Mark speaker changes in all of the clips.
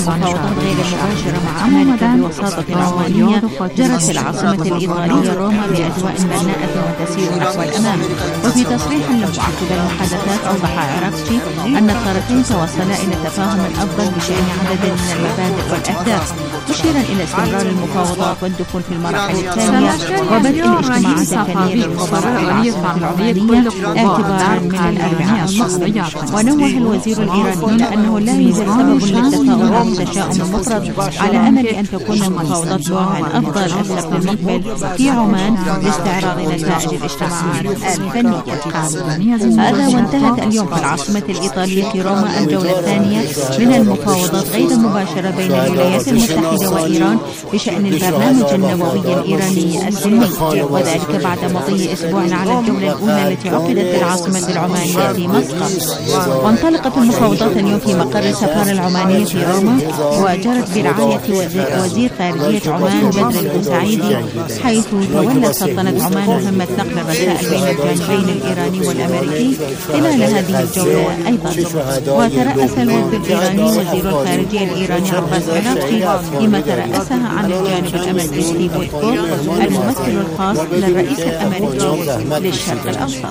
Speaker 1: مفاوضات غير مباشرة مع أمريكا بوساطة عمانية جرت في العاصمة الإيطالية روما بأجواء بناءة وتسير نحو الأمام. وفي تصريح لمعقب المحادثات أوضح عراقشي أن الطرفين توصلا إلى التفاهم الأفضل بشأن عدد من المبادئ والأهداف، مشيرا إلى استمرار المفاوضات والدخول في المراحل الثانية وبدء الاجتماعات الفنية للخبراء العاصمة العمانية اعتبارا من الأربعاء المقبل. ونوه الوزير الإيراني إلى أنه لا يوجد سبب للتفاؤل أو التشاؤم المفرط على أمل أن تكون المفاوضات بوضع أفضل السبت المقبل في عمان لاستعراض نتائج الاجتماعات الفنية. هذا وانتهت اليوم في العاصمة الإيطالية روما الجولة الثانية من المفاوضات غير المباشرة بين الولايات المتحدة وإيران بشأن البرنامج النووي الإيراني السلمي، وذلك بعد مضي أسبوع على الجولة الأولى التي عقدت في العاصمة العمانية في مسقط. وانطلقت المفاوضات اليوم في مقر السفارة العمانية في روما، وجرت برعاية وزير خارجية عمان بدر البوسعيدي، حيث تولت سلطنة عمان مهمة نقل الرسائل بين الجانبين الإيراني والأمريكي خلال هذه الجولة أيضا. وترأس الوفد الإيراني وزير الخارجية الإيراني عباس عراقشي فيما ترأسها عن الجانب الأمريكي ستيف ويتكوف الممثل الخاص للرئيس الأمريكي للشرق الأوسط.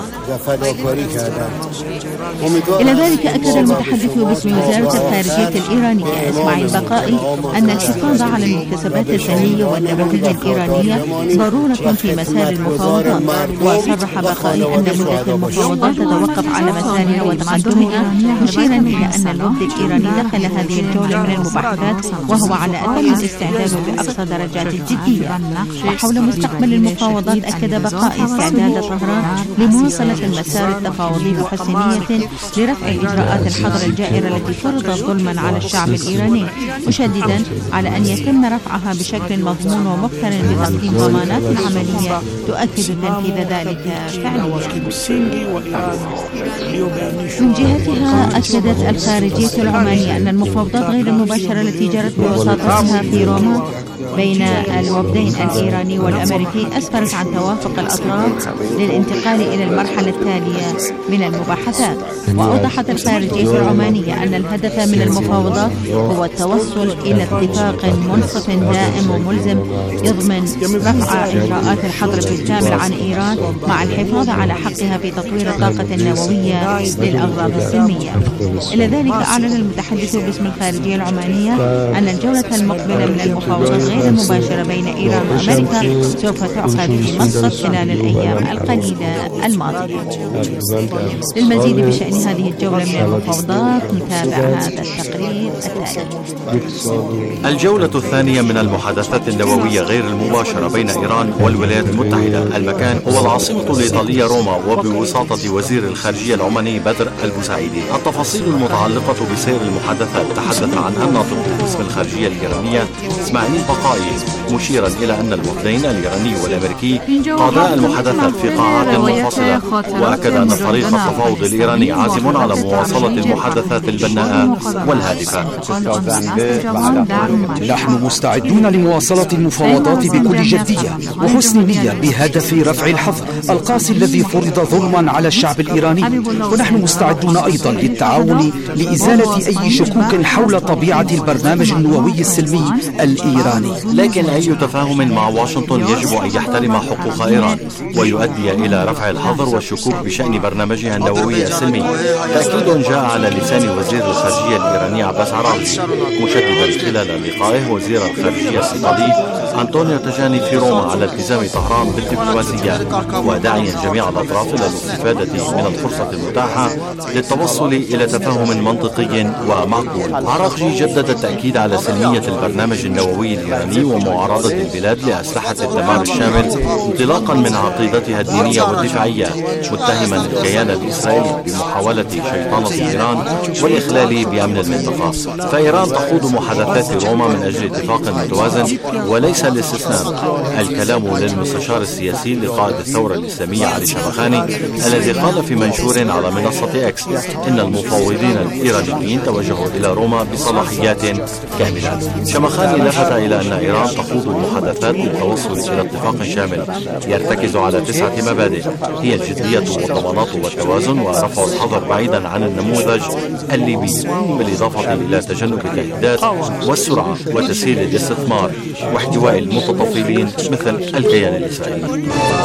Speaker 1: إلى ذلك أكد المتحدث باسم وزارة الخارجية الإيرانية إسماعيل بقائي أن الحفاظ على المكتسبات الفنية والنباتية الإيرانية ضرورة في مسار المفاوضات. وصرح بقائي أن مدة المفاوضات تتوقف على مسارها وتقدمها، مشيرا إلى أن الوفد الإيراني دخل هذه الجولة من المباحثات وهو على أتم الاستعداد بأقصى درجات الجدية. وحول مستقبل المفاوضات أكد بقائي استعداد طهران لمواصلة المسار التفاوضي بحسن نية لرفع إجراءات الحظر الجائرة التي فرضت ظلما على الشعب الإيراني، مشددا على أن يتم رفعها بشكل مضمون ومقترن بتقديم ضمانات عملية تؤكد تنفيذ ذلك فعليا. من جهتها أكدت الخارجية العمانية أن المفاوضات غير المباشرة التي جرت بوساطتها في روما بين الوفدين الإيراني والأمريكي أسفرت عن توافق الأطراف للانتقال إلى المرحلة التالية من المباحثات. وأوضحت الخارجية العمانية أن الهدف من المفاوضات هو التوصل إلى اتفاق منصف دائم وملزم يضمن رفع إجراءات الحظر بالكامل عن إيران مع الحفاظ على حقها في تطوير الطاقة النووية للأغراض السلمية. إلى ذلك أعلن المتحدث باسم الخارجية العمانية أن الجولة المقبلة من المفاوضات غير المباشرة بين إيران وأمريكا سوف تعقد في مسقط خلال الأيام القليلة الماضية. للمزيد بشأن هذه الجولة من المفاوضات نتابع هذا التقرير التالي.
Speaker 2: الجولة الثانية من المحادثات النووية غير المباشرة بين إيران والولايات المتحدة، المكان هو العاصمة الإيطالية روما وبوساطة وزير الخارجية العماني بدر البوسعيدي. التفاصيل المتعلقة بسير المحادثات تحدث عنها الناطق باسم الخارجية الإيرانية إسماعيل بقائي، مشيرا إلى أن الوفدين الإيراني والأمريكي قادا المحادثات في قاعات منفصلة، وأكد أن فريق التفاوض الإيراني عازم على مواصلة المحادثات البناءة والهادفة.
Speaker 3: نحن مستعدون لمواصلة المفاوضات بكل جدية وحسن نية بهدف رفع الحظر القاسي الذي فرض ظلما على الشعب الإيراني، ونحن مستعدون أيضا للتعاون لإزالة أي شكوك حول طبيعة البرنامج النووي السلمي الإيراني.
Speaker 2: لكن أي تفاهم مع واشنطن يجب أن يحترم حقوق إيران ويؤدي إلى رفع الحظر والشكوك بشأن برنامجها النووي السلمي. تأكيد جاء على لسان وزير الخارجية الإيراني عباس عراقشي، مشددا خلال لقائه وزير الخارجية الإيطالي أنطونيو تاجاني في روما على التزام طهران بالدبلوماسية، وداعيا جميع الأطراف إلى الاستفادة من الفرصة المتاحة للتوصل إلى تفاهم منطقي ومعقول. عراقشي جدد التأكيد على سلمية البرنامج النووي الإيراني ومعارضة البلاد لأسلحة الدمار الشامل انطلاقا من عقيدتها الدينية والدفاعية، متهما الكيان الإسرائيلي بمحاولة شيطنة إيران والإخلال بأمن المنطقة. فإيران تخوض محادثات روما من أجل اتفاق متوازن وليس الاستسلام. الكلام للمستشار السياسي لقائد الثورة الإسلامية علي شمخاني الذي قال في منشور على منصة إكس إن المفاوضين الإيرانيين توجهوا إلى روما بصلاحيات كاملة. شمخاني لفت إلى أن إيران تخوض المحادثات للتوصل إلى اتفاق شامل يرتكز على 9 مبادئ هي الجدية والضمانات والتوازن ورفع الحظر بعيدا عن النموذج الليبي، بالإضافة إلى تجنب التهديدات والسرعة وتسهيل الاستثمار واحتواء المتطفلين مثل الكيان الإسرائيلي.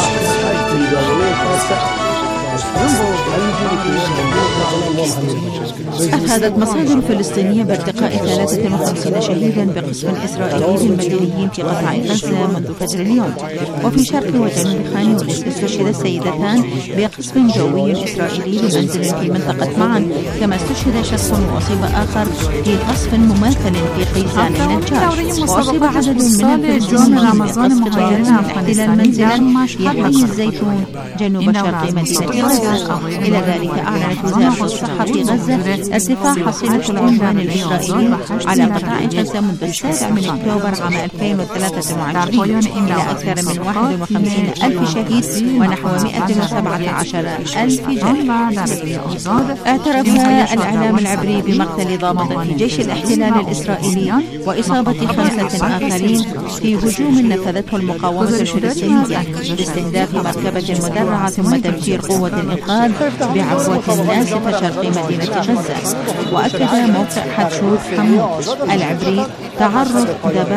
Speaker 1: أفادت مصادر فلسطينية بارتقاء 53 شهيدا بقصف إسرائيلي للمدنيين في قطاع غزة منذ فجر اليوم. وفي شرق وجنوب خان يونس استشهد السيدتان بقصف جوي إسرائيلي لمنزل في منطقة معا، كما استشهد شخص وأصيب آخر في قصف مماثل في قيسان النجار. وأصيب عدد من الفلسطينيين بقصف طيران احتلال منزلا في حي الزيتون جنوب شرق مدينة غزة. إلى ذلك أعلنت وزارة الصحة في غزة ارتفاع حصيلة العدوان الإسرائيلي على قطاع غزة منذ 7 أكتوبر عام 2023 إلى أكثر من 51,000 شهيد ونحو 117,000 جريح. اعترف الإعلام العبري بمقتل ضابط في جيش الاحتلال الإسرائيلي وإصابة 5 آخرين في هجوم نفذته المقاومة الفلسطينية باستهداف مركبة مدرعة ثم تفجير قوة الإنقاذ بعبوة ناسفة شرق مدينة غزة. وأكد موقع حتشوف حمود العبري تعرض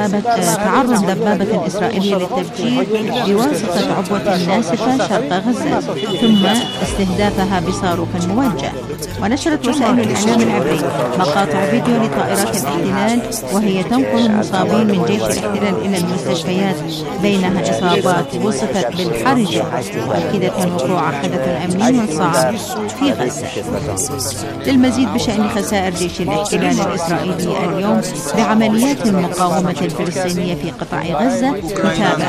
Speaker 1: دبابة إسرائيلية للتفجير بواسطة عبوة ناسفة شرق غزة ثم استهدافها بصاروخ موجه. ونشرت وسائل الإعلام العبري مقاطع فيديو لطائرات الاحتلال وهي تنقل المصابين من جيش الاحتلال إلى المستشفيات، بينها إصابات وصفت بالحرجة، مؤكدة وقوع حدث أمني صعب في غزة. للمزيد بشأن خسائر جيش الاحتلال الإسرائيلي اليوم بعمليات المقاومة الفلسطينية في قطاع غزة، نتابع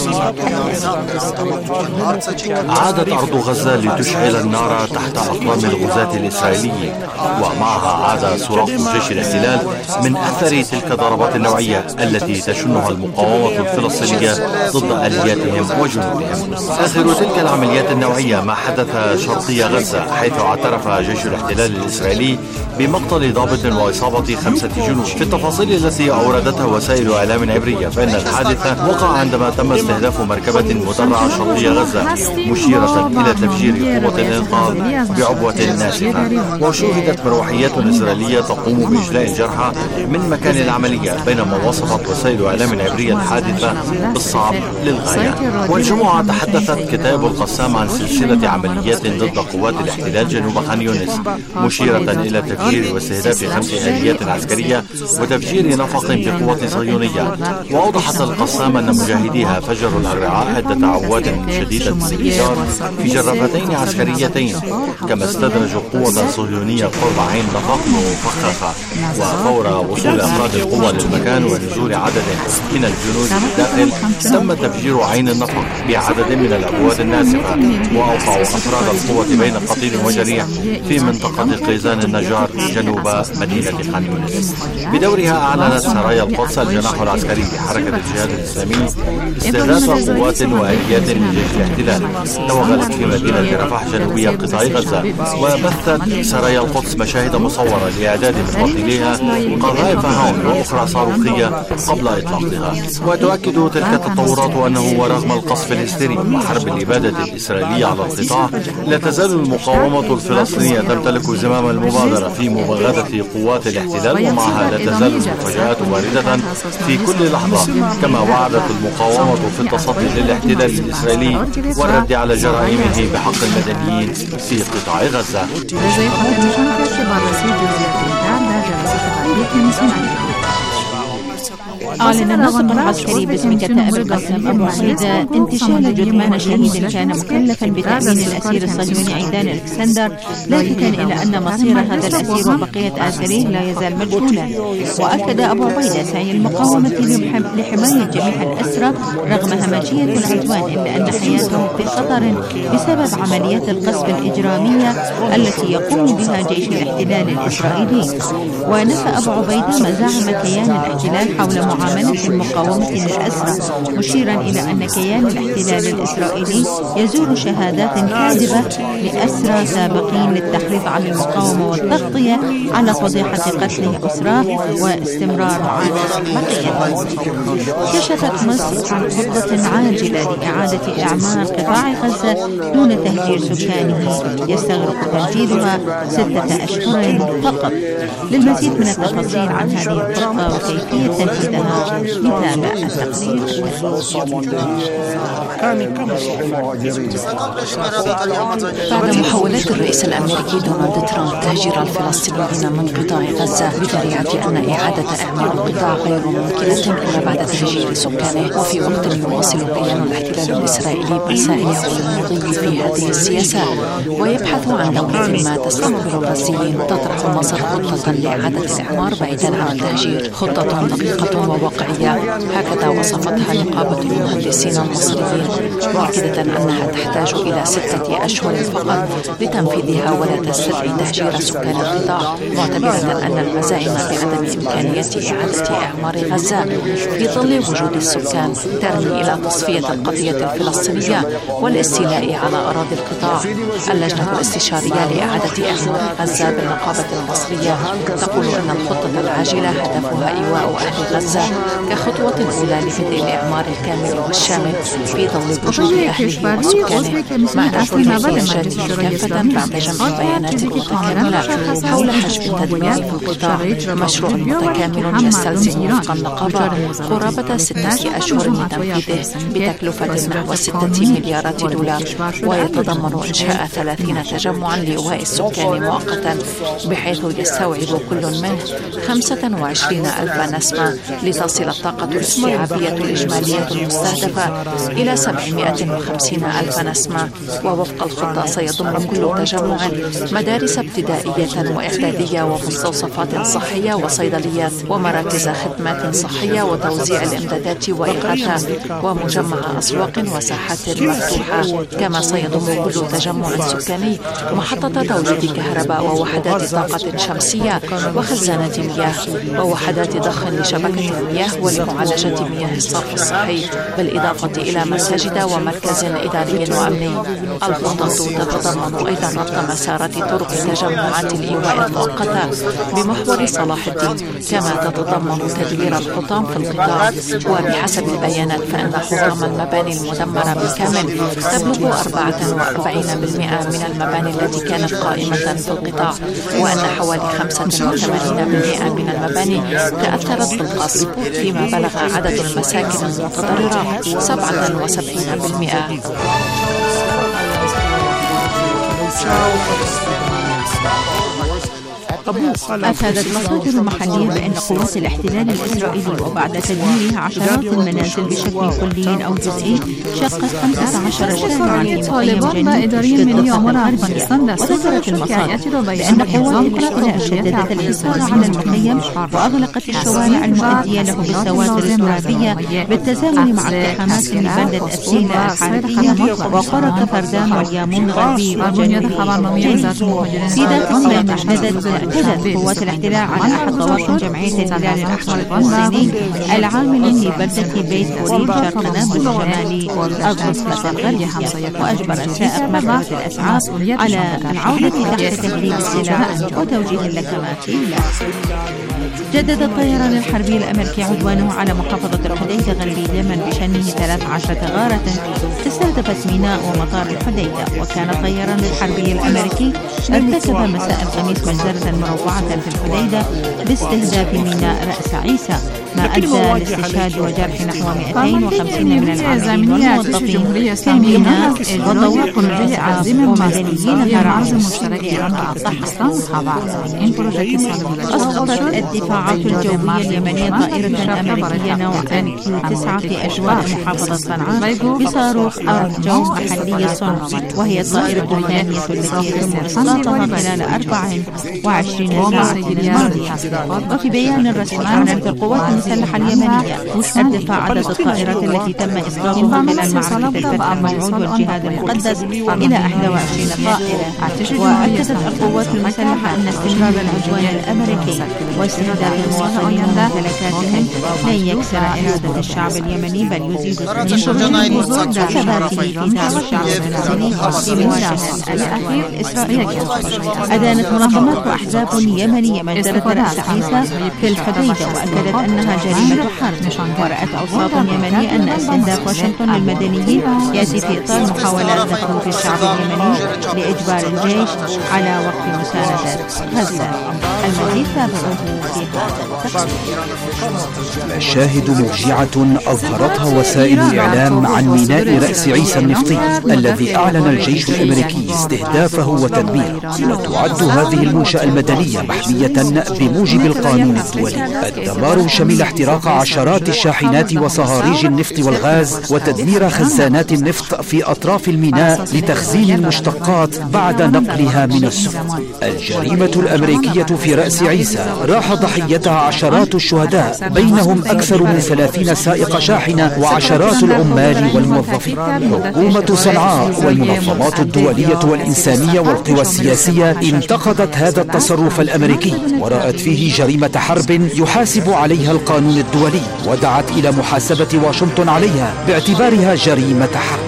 Speaker 2: عادت أرض غزة لتشعل النار تحت أقدام الغزاة الإسرائيليين، ومعها عاد صراخ جيش الاحتلال من أثر تلك الضربات النوعية التي تشنها المقاومة الفلسطينية ضد آلياتهم وجنودهم. آخر تلك العمليات النوعية ما حدث شرقي غزة، حيث اعترف جيش الاحتلال الإسرائيلي بمقتل ضابط وإصابة 5 جنود. في التفاصيل التي أوردتها وسائل إعلام عبرية فإن الحادث وقع عندما تم استهداف مركبة مدرعة شرقي غزة، مشيرة إلى تفجير قوة الإنقاذ بعبوة ناسفة. وشوهدت مروحيات إسرائيلية تقوم بإجلاء الجرحى من مكان العملية، بينما وصفت وسائل إعلام عبرية الحادثة بالصعب للغاية. والجمعة تحدثت كتاب القسام عن سلسلة عمليات ضد قوات الاحتلال جنوب خان يونس، مشيرة إلى تفجير واستهداف 5 آليات عسكرية وتفجير نفق بقوة صهيونية. وأوضحت القسام أن مجاهديها فجروا الأربعاء عدة عبوات شديدة الانفجار في جرافتين عسكريتين، كما استدرجوا قوة صهيونية قرب عين نفق مفخخة. وفور وصول أفراد القوة للمكان ونزول عدد من الجنود للداخل، تم تفجير عين النفق بعدد من العبوات الناسفة، وأوقعوا أفراد القوة بين قتيل وجريح في منطقة قيزان النجار جنوب مدينة خان يونس. بدورها أعلنت سرايا القدس الجناح العسكري لحركة الجهاد الإسلامي استهداف قوات وآليات لجيش الاحتلال توغلت في مدينة رفح جنوبية قطاع غزة. وبثت سرايا القدس مشاهد مصورة لإعداد مقاتليها قذائف هاون وأخرى صاروخية قبل إطلاقها. وتؤكد تلك التطورات أنه ورغم القصف الهستيري وحرب الإبادة الإسرائيلية على القطاع، لا تزال المقاومة الفلسطينية تمتلك زمام المبادرة في مباغتة قوات الاحتلال، ومعها لا تزال المفاجآت واردة في كل لحظة، كما وعدت المقاومة في التصدي للاحتلال الإسرائيلي والرد على جرائمه بحق المدنيين في قطاع غزة.
Speaker 1: أعلن الناطق العسكري باسم كتائب القسم أبو عبيدة انتشال جثمان شهيد كان مكلفا بتأمين الأسير الصهيوني عيدان الكسندر، لافتا إلى أن مصير هذا الأسير وبقية آثاره لا يزال مجهولا. وأكد أبو عبيدة سعي المقاومة لحماية جميع الأسرى رغم همجية العدوان، إلا أن حياتهم في خطر بسبب عمليات القصف الإجرامية التي يقوم بها جيش الاحتلال الإسرائيلي. ونفى أبو عبيدة مزاعم كيان الاحتلال حول معاملة المقاومة للأسرى، مشيرا إلى أن كيان الاحتلال الإسرائيلي يزور شهادات كاذبة لأسرى سابقين للتحريض على المقاومة والتغطية على فضيحة قتل أسرى واستمرار معاناة بقية. كشفت مصر عن خطة عاجلة لإعادة إعمار قطاع غزة دون تهجير سكانه يستغرق تنفيذها 6 أشهر فقط. للمزيد من التفاصيل عن هذه الخطة وكيفية تنفيذها نتابع التقرير.
Speaker 4: بعد محاولات الرئيس الأمريكي دونالد ترامب تهجير الفلسطينيين من قطاع غزة بذريعة أن إعادة إعمار القطاع غير ممكنة إلا بعد تهجير سكانه، وفي وقت يواصل كيان الاحتلال الإسرائيلي مساعيه للمضي في هذه السياسة ويبحث عن دولة ما تستقبل الغزيين، تطرح مصر خطة لإعادة الإعمار بعيدا عن التهجير، خطة دقيقة وواقعية هكذا وصفتها نقابة المهندسين المصريين، مؤكدة أنها تحتاج إلى 6 أشهر فقط لتنفيذها ولا تستدعي تهجير سكان القطاع، معتبرة أن المزاعم بعدم إمكانية إعادة إعمار غزة في ظل وجود السكان ترمي إلى تصفية القضية الفلسطينية والاستيلاء على أراضي القطاع. اللجنة الاستشارية لإعادة إعمار غزة بالنقابة المصرية تقول أن الخطة العاجلة هدفها إيواء أهل غزة كخطوة أولى لبدء الإعمار الكامل والشامل في ظل وجود أهله وسكانه، مع تفويض الإرشاد كافة بعد جمع بيانات متكاملة حول حجم التدمير في القطاع. مشروع متكامل يستلزم وفق النقابة قرابة 6 أشهر لتنفيذه بتكلفة نحو 6 مليارات دولار، ويتضمن إنشاء 30 تجمعا لإيواء السكان مؤقتا بحيث يستوعب كل منه 25,000 نسمة لتصل الطاقة الاستيعابية الإجمالية المستهدفة إلى 750,000 نسمة. ووفق الخطة سيضم كل تجمع مدارس ابتدائية وإعدادية ومستوصفات صحية وصيدليات ومراكز خدمات صحية وتوزيع الإمدادات وإغاثة ومجمع أسواق وساحات مفتوحة. كما سيضم كل تجمع سكاني محطة توليد كهرباء ووحدات طاقة شمسية وخزانات مياه ووحدات ضخ لشبكة المياه ولمعالجة مياه الصرف الصحي، بالإضافة إلى مساجد ومركز إداري وأمني. الخطة تتضمن أيضا ربط مسارات طرق تجمعات الإيواء المؤقتة بمحور صلاح الدين، كما تتضمن تدوير الحطام في القطاع. وبحسب البيانات فإن حطام المباني المدمرة بالكامل تبلغ 44% من المباني التي كانت قائمة في القطاع، وأن حوالي 85% من المباني تأثرت بالقصف، فيما بلغ عدد المساكن المتضررة 77%.
Speaker 1: أفادت مصادر محلية بأن قوات الاحتلال الإسرائيلي وبعد تدميرها عشرات المنازل بشكل كلي أو جزئي شقت 15 شارعا في مخيم جنوب الضفة الغربية. وذكرت المصادر بأن قوات الاحتلال شددت الحصار على المخيم وأغلقت الشوارع المؤدية له بالسواتر الترابية بالتزامن مع اقتحامات من بلدة أسيلة الحربية وقرى كفردان واليامون الغربي وجنوب. في ذات اليوم اعتدت قوات الاحتلال على أحد طواقم جمعية الهلال الأحمر الفلسطيني العامل في بلدة بيت فوريد شرق نابلس شمالي الضفة الغربية، وأجبر سائق مركبة الأسعاف على العودة تحت تهديد السلاح وتوجيه اللكمات له. جدد الطيران الحربي الأمريكي عدوانه على محافظة الحديدة غربي اليمن بشنه 13 غارة استهدفت ميناء ومطار الحديدة. وكان الطيران الحربي الأمريكي ارتكب مساء الخميس مجزرة مروعة في الحديدة باستهداف ميناء رأس عيسى، ما أدى لاستشهاد وجرح نحو 250 من العاملين والموظفين في الميناء وطواقم الإسعاف ومدنيين هرعوا مشتركين. أسقطت الدفاعات الجوية اليمنية طائرة أمريكية نوع MQ-9 في أجواء محافظة صنعاء بصاروخ أرجو محلي الصنع، وهي الطائرة الثانية التي يتم إسقاطها خلال 24 ساعة الماضية. وفي بيان رسمي أعلنت القوات المسلحة المسلحة اليمنية ارتفاع عدد الطائرات التي تم إسقاطها خلال معركة الفتح الموعود والجهاد المقدس إلى 21 طائرة. وأكدت القوات المسلحة أن استمرار العدوان الأمريكي واستهداف المواطنين وممتلكاتهم لن يكسر إرادة الشعب اليمني بل يزيد من ثباته في دعم الشعب الفلسطيني في مواجهة الأخير إسرائيل. أدانت منظمات وأحزاب يمنية مجزرة رأس عيسى في الحديدة وأكدت أنها جريمة حرب. ورأت أوساط يمنية أن استهداف واشنطن للمدنيين يأتي في إطار محاولات تخويف الشعب اليمني لإجبار الجيش على وقف مساندة غزة. المزيد تابعوه في هذا التقرير.
Speaker 3: مشاهد موجعة أظهرتها وسائل الإعلام عن ميناء رأس عيسى النفطي الذي أعلن الجيش الأمريكي استهدافه وتدميره. وتعد هذه المنشأة المدنية محمية بموجب القانون الدولي. الدمار شمل احتراق عشرات الشاحنات وصهاريج النفط والغاز وتدمير خزانات النفط في أطراف الميناء لتخزين المشتقات بعد نقلها من السفن. الجريمة الأمريكية في رأس عيسى راح ضحيتها عشرات الشهداء بينهم أكثر من 30 سائق شاحنة وعشرات العمال والموظفين. حكومة صنعاء والمنظمات الدولية والإنسانية والقوى السياسية انتقدت هذا التصرف الأمريكي ورأت فيه جريمة حرب يحاسب عليها القانون الدولي ودعت إلى محاسبة واشنطن عليها باعتبارها جريمة حرب.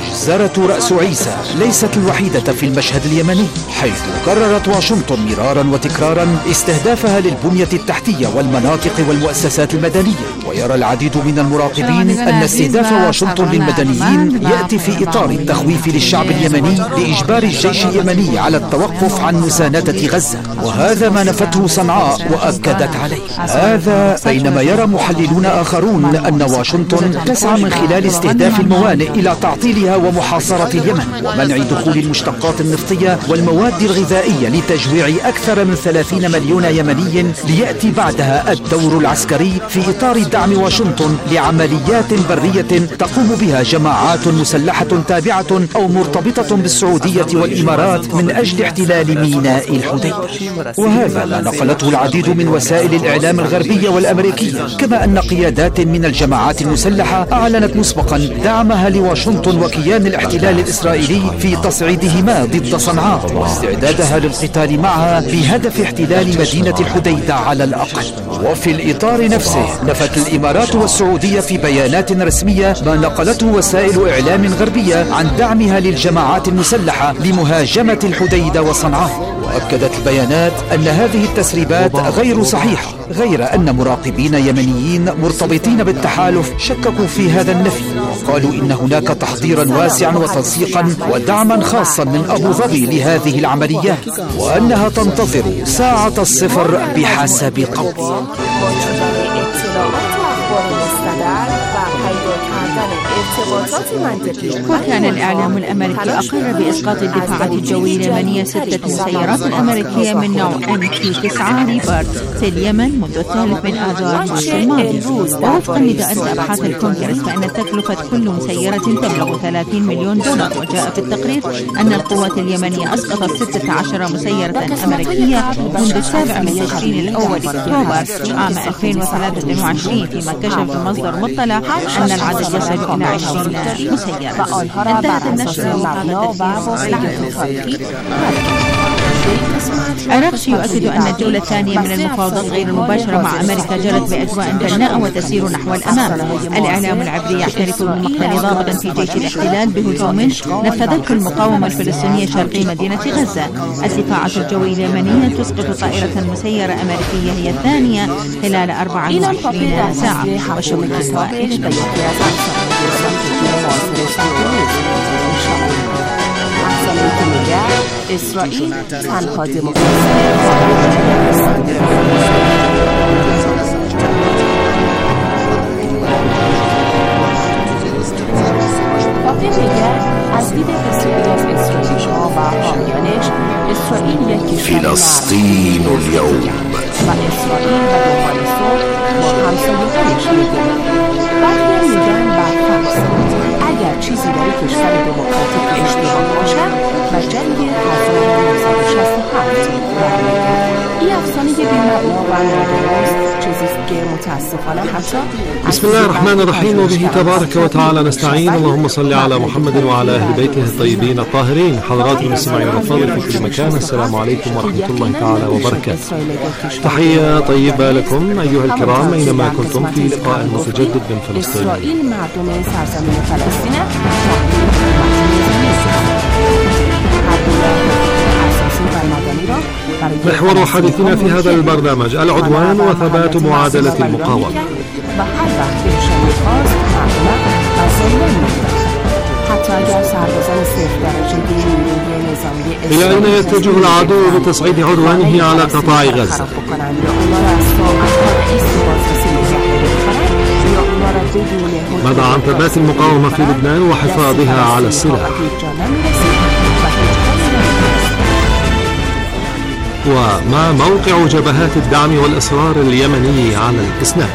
Speaker 3: مجزرة رأس عيسى ليست الوحيدة في المشهد اليمني، حيث كررت واشنطن مرارا وتكرارا استهدافها للبنية التحتية والمناطق والمؤسسات المدنية. ويرى العديد من المراقبين أن استهداف واشنطن للمدنيين يأتي في إطار التخويف للشعب اليمني لإجبار الجيش اليمني على التوقف عن مساندة غزة، وهذا ما نفته صنعاء وأكدت عليه. هذا بينما يرى محللون آخرون أن واشنطن تسعى من خلال استهداف الموانئ إلى تعطيلها ومحاصرة اليمن ومنع دخول المشتقات النفطية والمواد الغذائية لتجويع أكثر من 30 مليون يمني ليأتي بعدها الدور العسكري في إطار دعم واشنطن لعمليات برية تقوم بها جماعات مسلحة تابعة أو مرتبطة بالسعودية والإمارات من أجل احتلال ميناء الحديدة. وهذا ما نقلته العديد من وسائل الإعلام الغربية والأمريكية، كما أن قيادات من الجماعات المسلحة أعلنت مسبقا دعمها لواشنطن وكيان الاحتلال الإسرائيلي في تصعيدهما ضد صنعاء واستعدادها للقتال معها بهدف احتلال مدينة الحديدة على الأقل. وفي الإطار نفسه نفت الإمارات والسعودية في بيانات رسمية ما نقلته وسائل إعلام غربية عن دعمها للجماعات المسلحة لمهاجمة الحديدة وصنعاء. وأكدت البيانات أن هذه التسريبات غير صحيحة، غير أن مراقبين يمنيين مرتبطين بالتحالف شككوا في هذا النفي وقالوا إن هناك تحضيرا واسعا وتنسيقا ودعما خاصا من أبو ظبي لهذه العمليات وأنها تنتظر ساعة الصفر بحسب قول.
Speaker 1: وكان الإعلام الأمريكي أقر بإسقاط الدفاعات الجوية اليمنية 6 سيارات أمريكية من نوع MQ-9 ريبر في اليمن منذ 3 آذار مارس الماضي. ووفقا لدائرة أبحاث الكونغرس فإن تكلفة كل مسيرة تبلغ 30 مليون دولار. وجاء في التقرير أن القوات اليمنية أسقطت 16 مسيرة أمريكية منذ 7 من تشرين الأول أكتوبر عام 2023، فيما كشف مصدر مطلع أن العدد يصل إلى 20 مسيرة. انتهت النشرة أراغشي يؤكد أن الجولة الثانية من المفاوضات غير المباشرة مع أمريكا جرت بأجواء بناءة وتسير نحو الأمام. الإعلام العبري يعترف بمقتل ضابط في جيش الاحتلال بهجوم نفذته المقاومة الفلسطينية شرقي مدينة غزة. الدفاعات الجوية اليمنية تسقط طائرة مسيرة أمريكية هي الثانية خلال 24 ساعة. وشكرا
Speaker 5: إسرائيل تنها دموکراسی واقع دیگر از دید مسئولیت استراتژی‌ها و حامیانش اسرائیل یک کشور
Speaker 6: فلسطین اليوم
Speaker 5: و اسرائیل و دنبال صلح با همسایه‌هایش می‌گوید. بعضی میگن برفرض اگر چیزی در کشور دموکراتیک اشتباه باشد و جنگ 1967 برمی‌گردد. این
Speaker 7: بسم الله الرحمن الرحيم، وبه تبارك وتعالى نستعين. اللهم صل على محمد وعلى أهل بيته الطيبين الطاهرين. حضرات المستمعين الأفاضل في كل مكان، السلام عليكم ورحمة الله تعالى وبركاته. تحية طيبة لكم أيها الكرام أينما كنتم في لقاء متجدد من فلسطين. محور حديثنا في هذا البرنامج العدوان وثبات معادلة المقاومة. إلى أين يتجه العدو بتصعيد عدوانه على قطاع غزة؟ ماذا عن ثبات المقاومة في لبنان وحفاظها على السلاح؟ وما موقع جبهات الدعم والإصرار اليمني على الإسناد؟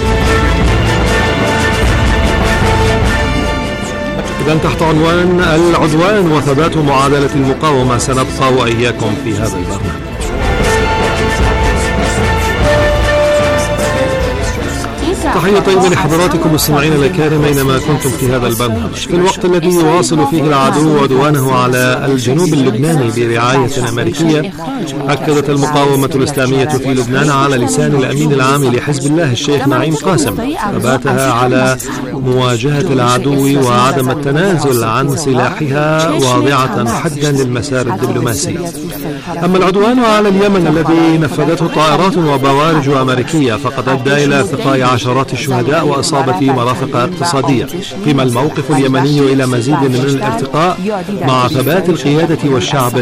Speaker 7: إذن تحت عنوان العدوان وثبات معادلة المقاومة سنبقى وإياكم في هذا البرنامج. تحية طيبة لحضراتكم المستمعين الكرام أينما كنتم في هذا البرنامج. في الوقت الذي يواصل فيه العدو عدوانه على الجنوب اللبناني برعاية أمريكية، أكدت المقاومة الإسلامية في لبنان على لسان الأمين العام لحزب الله الشيخ نعيم قاسم ثباتها على مواجهة العدو وعدم التنازل عن سلاحها، واضعة حدا للمسار الدبلوماسي. أما العدوان على اليمن الذي نفذته طائرات وبوارج أمريكية فقد أدى إلى ثقايا عشرات الشهداء وإصابة مرافق اقتصادية. قيم الموقف اليمني إلى مزيد من الارتقاء مع ثبات القيادة والشعب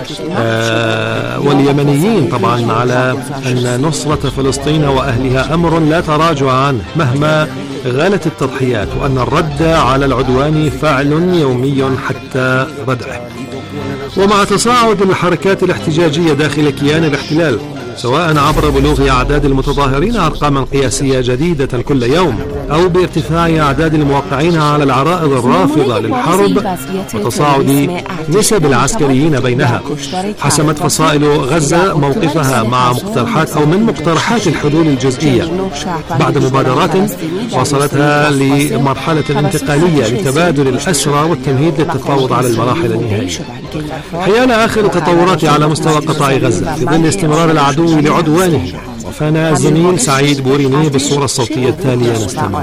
Speaker 7: واليمنيين طبعا على أن نصرة فلسطين وأهلها أمر لا تراجع عنه مهما غالت التضحيات، وأن الرد على العدوان فعل يومي حتى ردعه. ومع تصاعد الحركات الاحتجاجية داخل كيان الاحتلال سواء عبر بلوغ أعداد المتظاهرين أرقاما قياسية جديدة كل يوم أو بارتفاع أعداد الموقعين على العرائض الرافضة للحرب وتصاعد نسب العسكريين بينها، حسمت فصائل غزة موقفها مع مقترحات أو من مقترحات الحلول الجزئية بعد مبادرات وصلتها لمرحلة انتقالية لتبادل الأسرى والتمهيد للتفاوض على المراحل النهائية. حيال آخر التطورات على مستوى قطاع غزة في ظل استمرار العدو لعدوانه، وفانا الزميل سعيد بوريني بالصورة الصوتية التالية نستمع.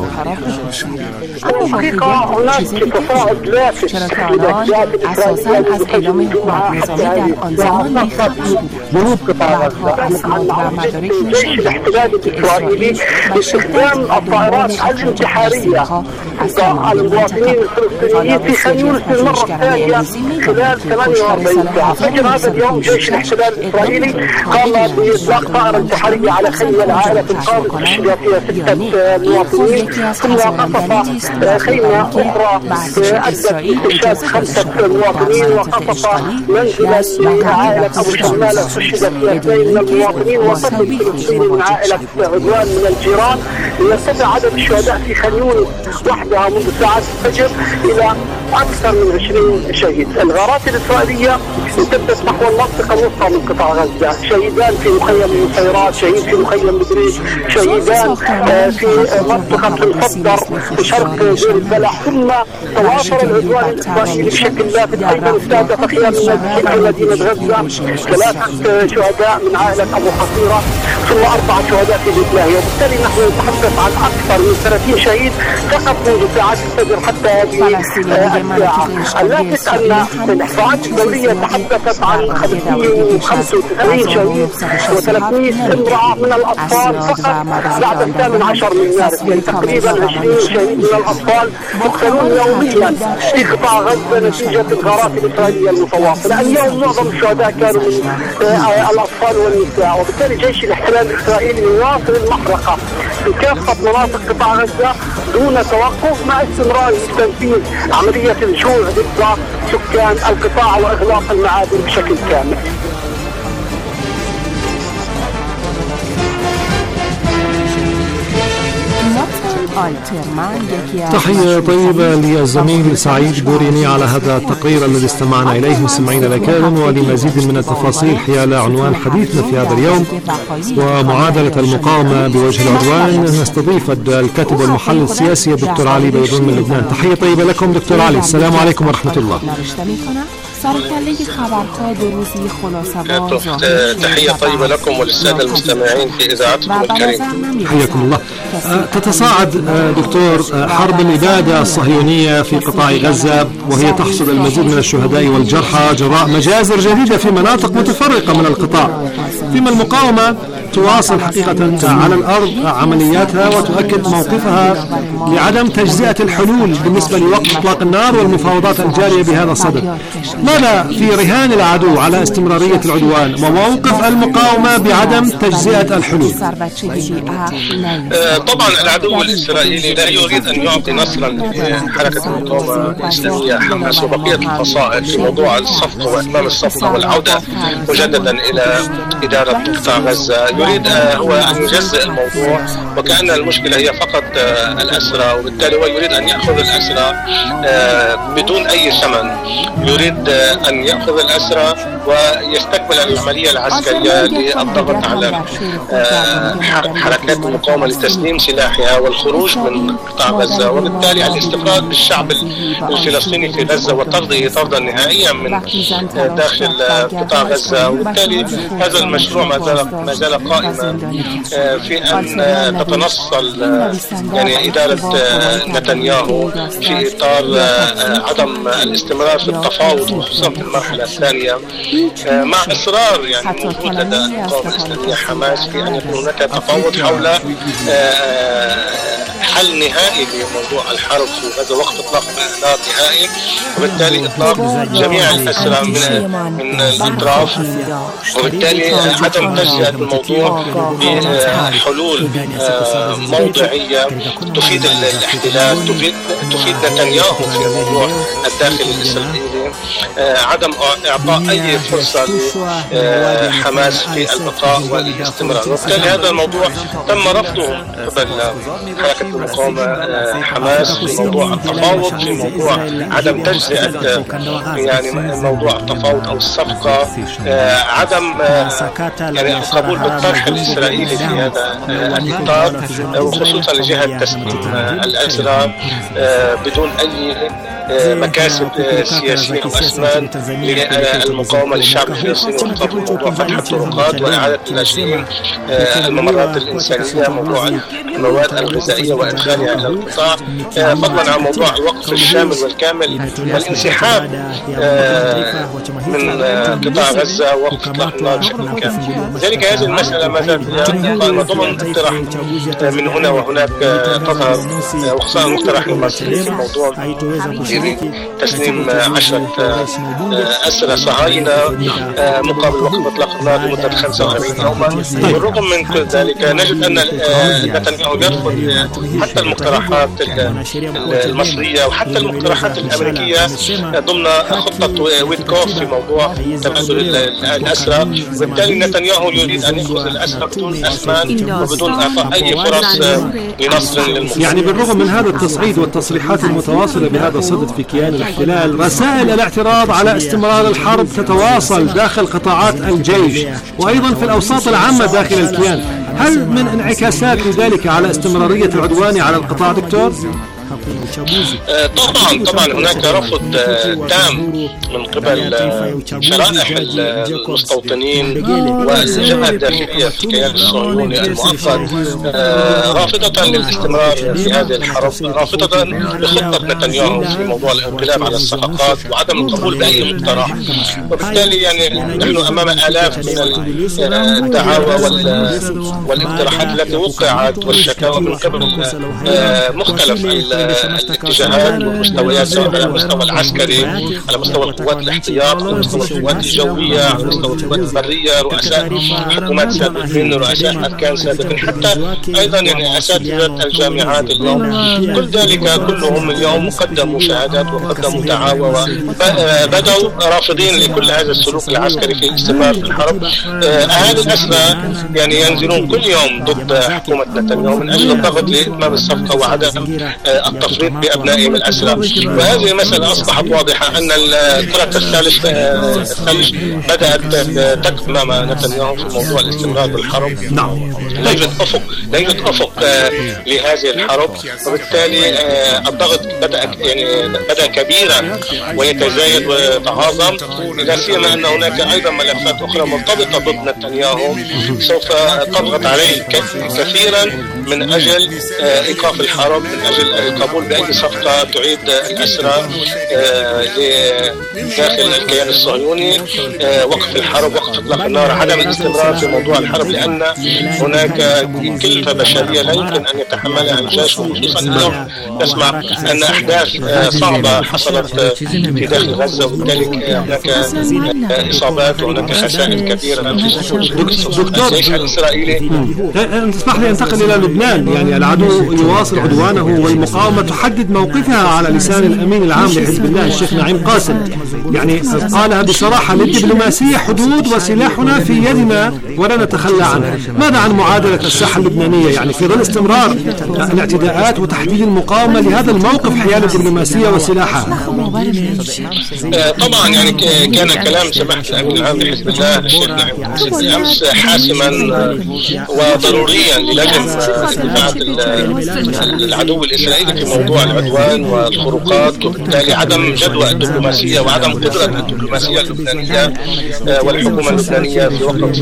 Speaker 8: الحقيقة هناك تصاعد لافت أساساً از اعلام حکومت نظامی در آن زمان جنوب قطاع غزة الجيش الاحتلالي الإسرائيلي باستخدام الطائرات الانتحارية ضد المواطنين الفلسطينيين في خان يونس للمرة الثانية خلال 48 ساعة. فجر هذا اليوم جيش الاحتلال الإسرائيلي قام بإطلاق طائرة انتحارية على خيمة العائلة القابضة فيها 6 مواطنين، ثم قصف خيمة أخرى أدت استشهاد 5 مواطنين، وقصف منزلا لعائلة أبو شمال استشهد فيها 2 من المواطنين، وقتل فلسطيني من عائلة عدوان من الجيران، ليرتفع عدد الشهداء في خان يونس وحدها منذ ساعات الفجر إلى أكثر من 20 شهيد. الغارات الإسرائيلية امتدت نحو المنطقة الوسطى من قطاع غزة، شهيدان في مخيم النصيرات، شهيد في مخيم مدريد، شهيدان في منطقة الفضر في شرق دير البلح. ثم تواصل العدوان الإسرائيلي بشكل لافت أيضا استهدف خيام النازحين في مدينة غزة 3 شهداء من عائلة أبو حصيرة، ثم 4 شهداء في بيت لاهيا. وبالتالي نحن نتحدث عن أكثر من 30 شهيد فقط منذ ساعات الفجر حتى هذه الساعة. اللافت أن الإحصاءات الدولية تحدثت عن 595 شهيد و300 امرأة من الأطفال فقط بعد 18 من مارس، يعني تقريبا 20 شهيد من الأطفال يقتلون يوميا في قطاع غزة نتيجة الغارات الإسرائيلية المتواصلة. اليوم معظم الشهداء كانوا من الأطفال والنساء، وبالتالي جيش الاحتلال الإسرائيلي يواصل المحرقة في كافة مناطق قطاع غزة دون توقف، مع استمرار تنفيذ عملية الجوع ضد سكان القطاع وإغلاق المعابر بشكل كامل.
Speaker 7: تحية طيبة للزميل سعيد بوريني على هذا التقرير الذي استمعنا إليه. مستمعينا الأكارم، ولمزيد من التفاصيل حيال عنوان حديثنا في هذا اليوم ومعادلة المقاومة بوجه العدوان، نستضيف الكاتب والمحلل السياسي الدكتور علي بيضون من لبنان. تحية طيبة لكم دكتور علي، السلام عليكم ورحمة الله.
Speaker 9: تحية طيبة لكم وللسادة المستمعين في إذاعتكم الكريمة.
Speaker 7: حياكم الله. تتصاعد دكتور حرب الإبادة الصهيونية في قطاع غزة، وهي تحصد المزيد من الشهداء والجرحى جراء مجازر جديدة في مناطق متفرقة من القطاع، فيما المقاومة تواصل حقيقة على الأرض عملياتها وتؤكد موقفها لعدم تجزئة الحلول بالنسبة لوقف إطلاق النار والمفاوضات الجارية بهذا الصدد. ماذا في رهان العدو على استمرارية العدوان وموقف المقاومة بعدم تجزئة الحلول؟
Speaker 9: طبعا العدو الإسرائيلي لا يريد أن يعطي نصرا لحركة المقاومة الإسلامية حماس وبقية الفصائل في موضوع الصفقة وإتمام الصفقة والعودة مجددا إلى إدارة قطاع غزة. يريد هو أن يجزئ الموضوع وكأن المشكلة هي فقط الأسرى، وبالتالي هو يريد أن يأخذ الأسرى بدون أي ثمن. يريد أن يأخذ الأسرى ويستكمل العملية العسكرية للضغط على حركات المقاومة لتسليم سلاحها والخروج من قطاع غزة، وبالتالي الاستفراد بالشعب الفلسطيني في غزة وطرده طردا نهائيا من داخل قطاع غزة. وبالتالي هذا المشروع ما زال قائما في أن تتنصل يعني إدارة نتنياهو في إطار عدم الاستمرار في التفاوض وخصوصا في المرحلة الثانية، مع إصرار يعني موجود لدى المقاومة الإسلامية حماس في أن يكون هناك تفاوض حول حل نهائي لموضوع الحرب في غزة، وقت إطلاق النار نهائي، وبالتالي إطلاق جميع الأسرى من الأطراف، وبالتالي عدم تجزئة الموضوع بحلول موضعية تفيد الاحتلال، تفيد نتنياهو في موضوع الداخل الإسرائيلي، عدم إعطاء أي فرصة لحماس في البقاء والاستمرار. وبالتالي هذا الموضوع تم رفضه قبل حركة المقاومة حماس في موضوع التفاوض، في موضوع عدم تجزئة يعني موضوع التفاوض أو الصفقة، عدم يعني القبول بالطرح الإسرائيلي في هذا الإطار، وخصوصا لجهة تسليم الأسرى بدون أي مكاسب سياسية أو أسنان للمقاومة للشعب الفلسطيني، وخاصة موضوع فتح الطرقات وإعادة اللاجئين، الممرات الإنسانية، موضوع المواد الغذائية وإدخالها إلى القطاع، فضلا عن موضوع الوقف الشامل والكامل والانسحاب من قطاع غزة ووقف إطلاق النار بشكل كامل. لذلك هذه المسألة ما زالت قائمة ضمن اقتراح من هنا وهناك تظهر، وخصوصا المقترح المصري في موضوع تسليم 10 أسرى صهاينة مقابل وقف إطلاق النار لمدة 45 يوما. بالرغم من كل ذلك نجد أن نتنياهو يرفض حتى المقترحات المصرية وحتى المقترحات الأمريكية ضمن خطة ويتكوف في موضوع تبادل الأسرى. وبالتالي نتنياهو يريد أن يأخذ الأسرى بدون أثمان وبدون إعطاء أي فرص لنصر للمقاومة.
Speaker 7: يعني بالرغم من هذا التصعيد والتصريحات المتواصلة بهذا الصدد في كيان الاحتلال، رسائل الاعتراض على استمرار الحرب تتواصل داخل قطاعات الجيش وأيضا في الأوساط العامة داخل الكيان. هل من انعكاسات لذلك على استمرارية العدوان على القطاع دكتور؟
Speaker 9: طبعا هناك رفض تام من قبل شرائح المستوطنين والجبهة الداخلية في الكيان الصهيوني المؤقت، رافضة للاستمرار في هذه الحرب، رافضة لخطة نتنياهو في موضوع الانقلاب على الصفقات وعدم القبول بأي مقترح. وبالتالي يعني نحن أمام آلاف من الدعاوى والاقتراحات التي وقعت والشكاوى من قبل مختلف الاتجاهات والمستويات، سواء على المستوى العسكري، على مستوى قوات الاحتياط، على مستوى القوات الجوية، على مستوى القوات البرية، رؤساء حكومات سابقين، رؤساء أركان سابقين، حتى أيضا يعني أساتذة الجامعات اليوم. كل ذلك كلهم اليوم قدموا شهادات وقدموا دعاوى وبدأوا رافضين لكل هذا السلوك العسكري في الاستمرار في الحرب. أهالي الأسرى يعني ينزلون كل يوم ضد حكومة نتنياهو من أجل الضغط لإتمام الصفقة وعدم التفريط بأبنائهم الأسرى. وهذه مسألة أصبحت واضحة أن كرة الثلج بدأت تكتم أمام نتنياهو في موضوع الاستمرار بالحرب. لا يوجد أفق لهذه الحرب، وبالتالي الضغط بدأ كبيرا ويتزايد ويتعاظم، لا سيما أن هناك أيضا ملفات أخرى مرتبطة ضد نتنياهو سوف تضغط عليه كثيرا من أجل إيقاف الحرب، من أجل القبول بأي صفقة تعيد الأسرى داخل الكيان الصهيوني، وقف الحرب، وقف إطلاق النار، عدم الاستمرار في موضوع الحرب، لأن هناك كلفة بشرية لا يمكن أن يتحملها الجيش. وخصوصا اليوم نسمع أن أحداث صعبة حصلت في داخل غزة، وبالتالي هناك إصابات وهناك خسائر كبيرة في الجيش الإسرائيلي.
Speaker 7: اسمح لي أنتقل إلى لبنان. يعني العدو يواصل عدوانه والمقاومة تحدد موقفها على لسان الأمين العام لحزب الله الشيخ نعيم قاسم، يعني قالها بصراحة: للدبلوماسية حدود وسلاحنا في يدنا ولا نتخلى عنها. ماذا عن معادلة الساحة اللبنانية يعني في ظل استمرار الاعتداءات وتحديد المقاومة لهذا الموقف حيال الدبلوماسية وسلاحها؟
Speaker 9: طبعا يعني كان كلام سماحة الأمين العام لحزب الله الشيخ نعيم قاسم أمس حاسما وضروريا للجم دفاع العدو الإسرائيلي في موضوع العدوان والخروقات، وبالتالي عدم جدوى الدبلوماسية وعدم قدرة الدبلوماسية اللبنانية والحكومة اللبنانية في وقت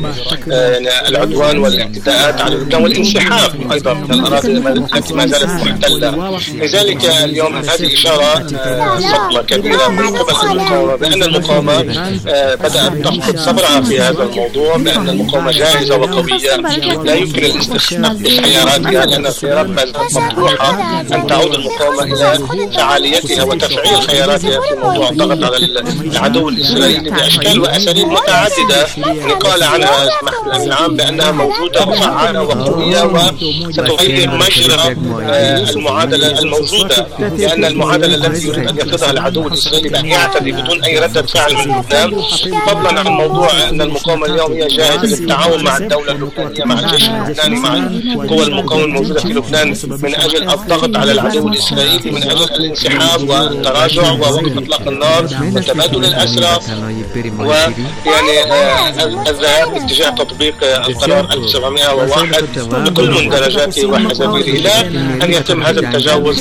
Speaker 9: العدوان والاعتداءات على لبنان والانسحاب أيضا من الأراضي التي ما زالت محتلة. لذلك اليوم هذه إشارة صدمة كبيرة من قبل المقاومة بأن المقاومة بدأت تفقد صبرها في هذا الموضوع، بأن المقاومة جاهزة وقوية، لا يمكن الاستخفاف بخياراتها لأن الخيارات ما زالت مطروحة أن تعود المقاومة إلى فعاليتها وتفعيل خياراتها في موضوع الضغط على العدو الإسرائيلي بأشكال وأساليب متعددة. قال عنها سماحة الأمين العام بأنها موجودة وفعالة وقوية وستغير مجرى المعادلة الموجودة، لأن المعادلة التي يريد أن يفرضها العدو الإسرائيلي بأن يعتدي بدون أي ردة فعل من لبنان، فضلا عن موضوع أن المقاومة اليوم هي جاهزة للتعاون مع الدولة اللبنانية، مع الجيش اللبناني، مع القوى المقاومة الموجودة في لبنان من أجل الضغط على العدو الإسرائيلي، من أجل الانسحاب والتراجع ووقف إطلاق النار وتبادل الأسرى، ويعني الذهاب باتجاه تطبيق القرار 1701 بكل مندرجاته وحذافيره، لا أن يتم هذا التجاوز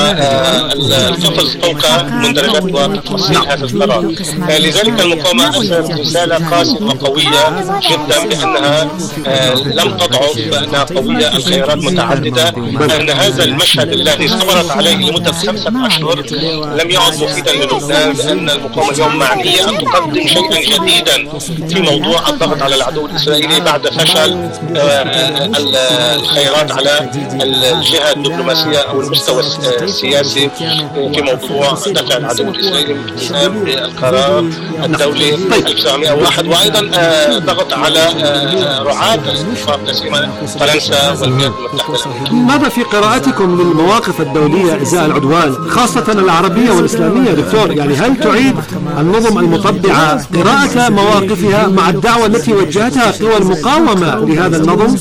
Speaker 9: والقفز فوق مندرجات وتفصيل هذا القرار. لذلك المقاومة أرسلت رسالة قاسية وقوية جدا بأنها لم تضعف، بأنها قوية، الخيارات متعددة، أن هذا المشهد الذي استمرت عليه لمدة 5 أشهر لم يعد مفيدا للبنان، بأن المقاومة اليوم معنية أن تقدم شيئا جديدا في موضوع الضغط على العدو الإسرائيلي بعد فشل الخيارات على الجهة الدبلوماسية أو المستوى السياسي في موضوع دفع العدو الإسرائيلي بالالتزام بالقرار الدولي 1901، وأيضا ضغط على رعاة الاتفاق تسليما فرنسا والولايات المتحدة الأمريكية.
Speaker 7: ماذا في قراءتكم للمواقف الدولية إزاء العدوان خاصة العربية والإسلامية دكتور؟ يعني هل تعيد النظم المطبعة قراءة مواقفها مع الدعوة التي وجهتها قوى المقاومة لهذا النظم؟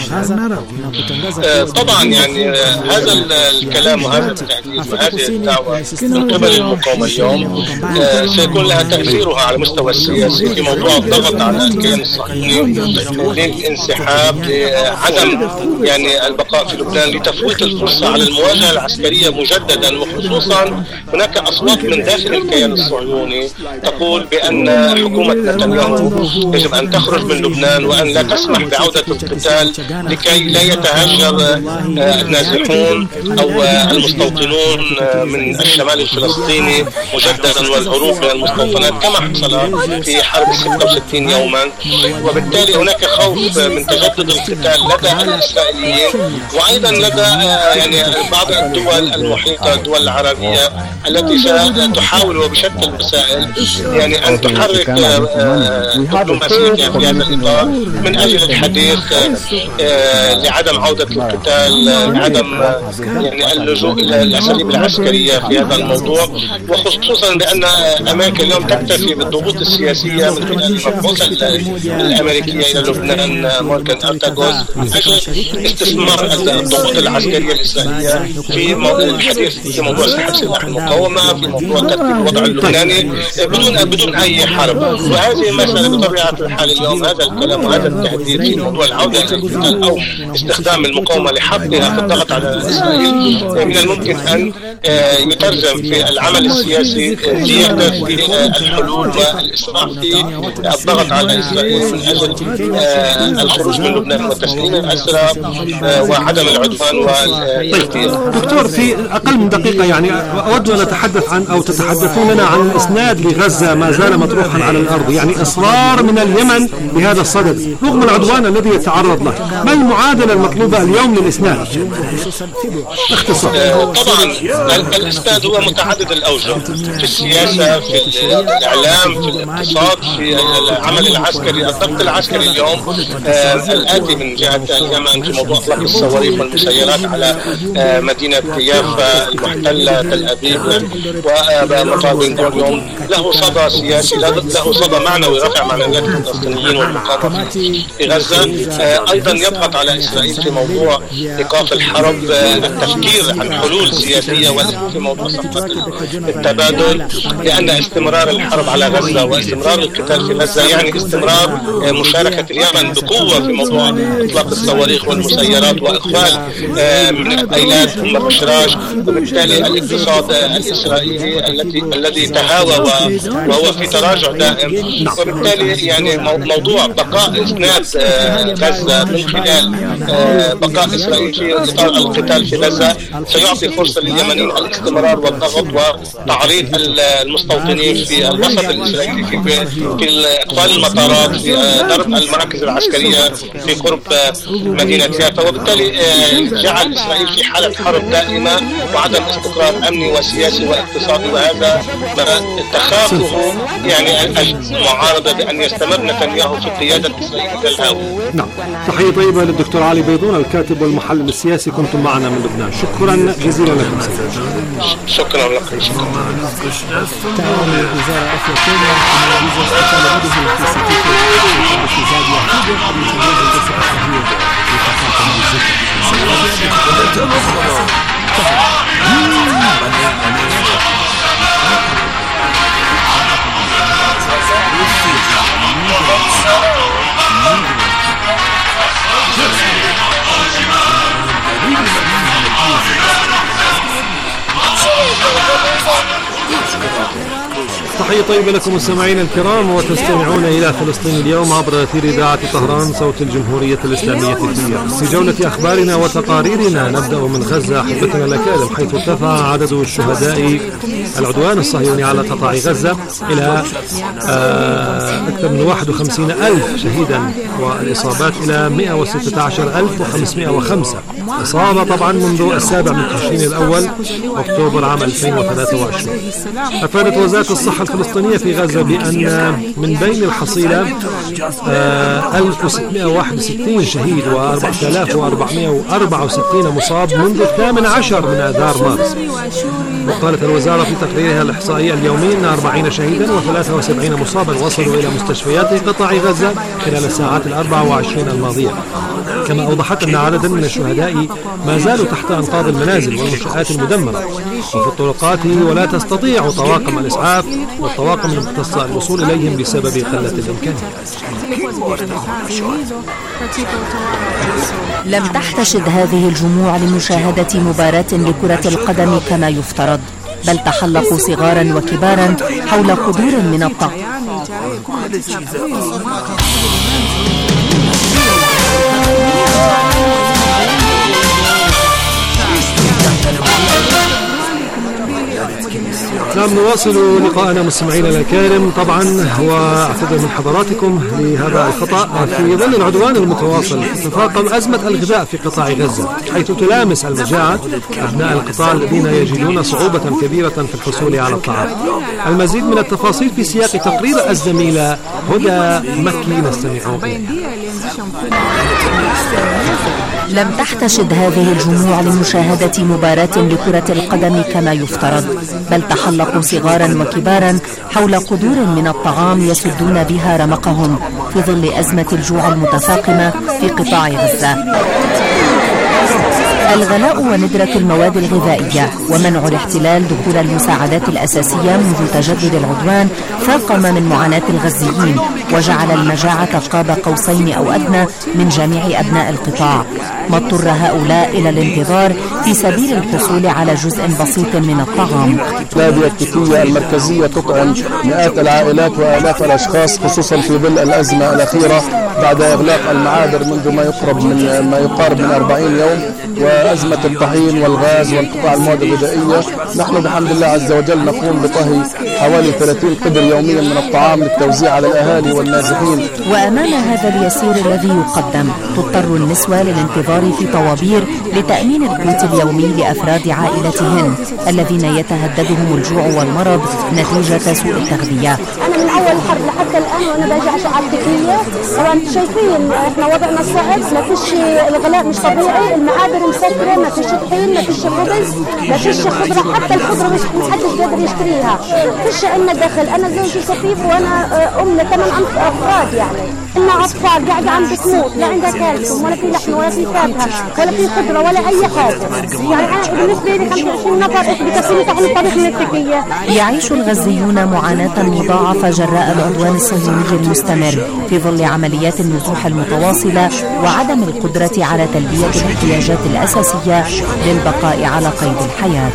Speaker 9: طبعا يعني هذا الكلام وهذا التحديث وهذه الدعوة من قبل المقاومة اليوم سيكون لها تأثيرها على المستوى السياسي في موضوع الضغط على الكيان الصهيوني للانسحاب، لعدم يعني البقاء في لبنان، لتفويت الفرصة على المواجهة العسكرية مجددا. وخصوصا هناك أصوات من داخل الكيان الصهيوني تقول بأن حكومة نتنياهو يجب أن تخرج من لبنان وأن لا تسمح بعودة القتال لكي لا يتهجر النازحون أو المستوطنون من الشمال الفلسطيني مجددا والهروب من المستوطنات كما حصل في حرب 66 يوما. وبالتالي هناك خوف من تجدد القتال لدى الإسرائيليين وأيضا لدى يعني بعض الدول المحيطة، الدول العربية التي ستحاول وبشتى الوسائل يعني أن تحرك دبلوماسيتها في هذا الإطار من أجل الحديث لعدم عودة القتال، لعدم يعني اللجوء إلى الأساليب العسكرية في هذا الموضوع، وخصوصا بأن أمريكا اليوم تكتفي بالضغوط السياسية من خلال المبعوثة الأمريكية إلى لبنان مورغان أرتاغوس من أجل استثمار الضغوط العسكرية الإسرائيلية في الحديث في موضوع سلاح المقاومة، في موضوع ترتيب الوضع اللبناني بدون أي حرب. وهذه مسألة بطبيعة الحال اليوم هذا الكلام وهذا التهديد في موضوع العودة إلى القتال أو استخدام المقاومة لحقها في الضغط على إسرائيل من الممكن أن يترجم في العمل السياسي زيادة في الحلول والإسراع في الضغط على إسرائيل من أجل الخروج من لبنان وتسليم الأسرى وعدم العدوان والاغتيال.
Speaker 7: دكتور، في أقل من دقيقة يعني أود أن نتحدث عن أو تتحدثون لنا عن الإسناد لغزة ما زال مطروحا على الأرض، يعني إصرار من اليمن بهذا الصدد رغم العدوان الذي يتعرض له. ما المعادلة المطلوبة اليوم للإسناد؟ باختصار.
Speaker 9: طبعا الإسناد هو متعدد الأوجه، في السياسة، في الإعلام، في الاقتصاد، في العمل العسكري. الضغط العسكري اليوم الآتي من جهة اليمن في موضوع إطلاق الصواريخ والمسيرات على مدينة يافا المحتلة، تل أبيب ومطار بن غوريون له صدى سياسي، له صدى معنوي، رفع معنويات الفلسطينيين والمقاومة في غزة. أيضا يضغط على إسرائيل في موضوع إيقاف الحرب، التفكير عن حلول سياسية في موضوع صفقة التبادل، لأن استمرار الحرب على غزة واستمرار القتال في غزة يعني استمرار مشاركة اليمن بقوة في موضوع إطلاق الصواريخ والمسيرات وإقبال من الأيلات ثم الرشراش، وبالتالي الاقتصاد الإسرائيلي الذي تهاوى وهو في تراجع دائم. وبالتالي يعني موضوع بقاء إسناد غزة من خلال بقاء إسرائيل في إطار القتال في غزة سيعطي فرصة لليمنيين الاستمرار والضغط وتعريض المستوطنين في الوسط الإسرائيلي في إقفال المطارات، في ضرب المراكز العسكرية في قرب مدينة يافا، وبالتالي جعل إسرائيل في حالة حرب دائمة وعدم استقرار أمني وسياسي واقتصادي. وهذا ما تخافه يعني المعارضة بأن يستمر نتنياهو في قيادة إسرائيل إلى الهاوية.
Speaker 7: نعم. تحية طيبة للدكتور علي بيضون الكاتب والمحلل السياسي، كنتم معنا من لبنان. شكرا جزيلا لكم.
Speaker 9: شكرا لكم.
Speaker 7: تحية طيبة لكم مستمعينا الكرام، وتستمعون إلى فلسطين اليوم عبر أثير إذاعة طهران صوت الجمهورية الإسلامية الدولية. في جولة أخبارنا وتقاريرنا نبدأ من غزة أحبتنا الأكارم، حيث ارتفع عدد الشهداء العدوان الصهيوني على قطاع غزة إلى أكثر من 51,000 شهيدا، والإصابات إلى 116,505 إصابة طبعا منذ 7 تشرين الأول أكتوبر عام 2023. أفادت وزارة الصحة الفلسطينية في غزة بأن من بين الحصيلة 1661 شهيد و4464 مصاب منذ 18 من آذار مارس. وقالت الوزارة في تقريرها الإحصائي اليومي أن 40 شهيدا و73 مصابا وصلوا إلى مستشفيات قطاع غزة خلال الساعات 24 الماضية. كما أوضحت أن عددا من الشهداء ما زالوا تحت أنقاض المنازل والمنشآت المدمرة وفي الطرقات، ولا تستطيع طواقم الإسعاف والطواقم المختصة الوصول إليهم بسبب قلة الإمكانيات.
Speaker 10: لم تحتشد هذه الجموع لمشاهدة مباراة لكرة القدم كما يفترض، بل تحلقوا صغارا وكبارا حول قدور من الطاقة.
Speaker 7: نعم، نواصل لقاءنا مستمعينا الكرام. طبعا واعتذر من حضراتكم لهذا الخطأ. في ظل العدوان المتواصل تتفاقم أزمة الغذاء في قطاع غزة، حيث تلامس المجاعة أبناء القطاع الذين يجدون صعوبة كبيرة في الحصول على الطعام. المزيد من التفاصيل في سياق تقرير الزميلة هدى مكي، نستمع إليه.
Speaker 10: لم تحتشد هذه الجموع لمشاهدة مباراة لكرة القدم كما يفترض، بل تحلقوا صغارا وكبارا حول قدور من الطعام يسدون بها رمقهم في ظل أزمة الجوع المتفاقمة في قطاع غزة. الغلاء وندرة المواد الغذائية ومنع الاحتلال دخول المساعدات الأساسية منذ تجدد العدوان فاقم من معاناة الغزيين، وجعل المجاعة قاب قوسين أو أدنى من جميع أبناء القطاع. ما اضطر هؤلاء إلى الانتظار في سبيل الحصول على جزء بسيط من الطعام.
Speaker 11: نادية التكية المركزية تطعم مئات العائلات وآلاف الأشخاص، خصوصا في ظل الأزمة الأخيرة بعد إغلاق المعابر منذ ما يقارب من 40 يوم، وأزمة الطحين والغاز وانقطاع المواد الغذائية. نحن بحمد الله عز وجل نقوم بطهي حوالي 30 قدر يوميا من الطعام للتوزيع على الأهالي والنازحين.
Speaker 10: وأمام هذا اليسير الذي يقدم تضطر النسوة للانتظار في طوابير لتأمين القوت اليومي لأفراد عائلتهن الذين يتهددهم الجوع والمرض نتيجة سوء التغذية.
Speaker 12: أنا من أول حرب لحتى الآن وأنا باجي على التكية. طبعا شايفين إحنا وضعنا صعب، ما فيش الغلاء مش طبيعي، المعابر مسكرة، ما فيش طحين، ما فيش خبز، ما فيش خضرة، حتى الخضرة مش حدش قادر يشتريها. فيش عندنا دخل. أنا زوجي سفيف وأنا أم ل8 أفراد، يعني إنها أطفال قاعدة عم بتموت، لا عندها كالسيوم ولا في لحم ولا في فاكهة ولا في خضرة ولا أي حاجة. يعني أنا بالنسبة لي 25 نفر بكفيني تحمل طريق من التكية.
Speaker 10: يعيش الغزيون معاناة مضاعفة جراء العدوان الصهيوني المستمر في ظل عمليات النزوح المتواصلة وعدم القدرة على تلبية الاحتياجات الأساسية للبقاء على قيد الحياة.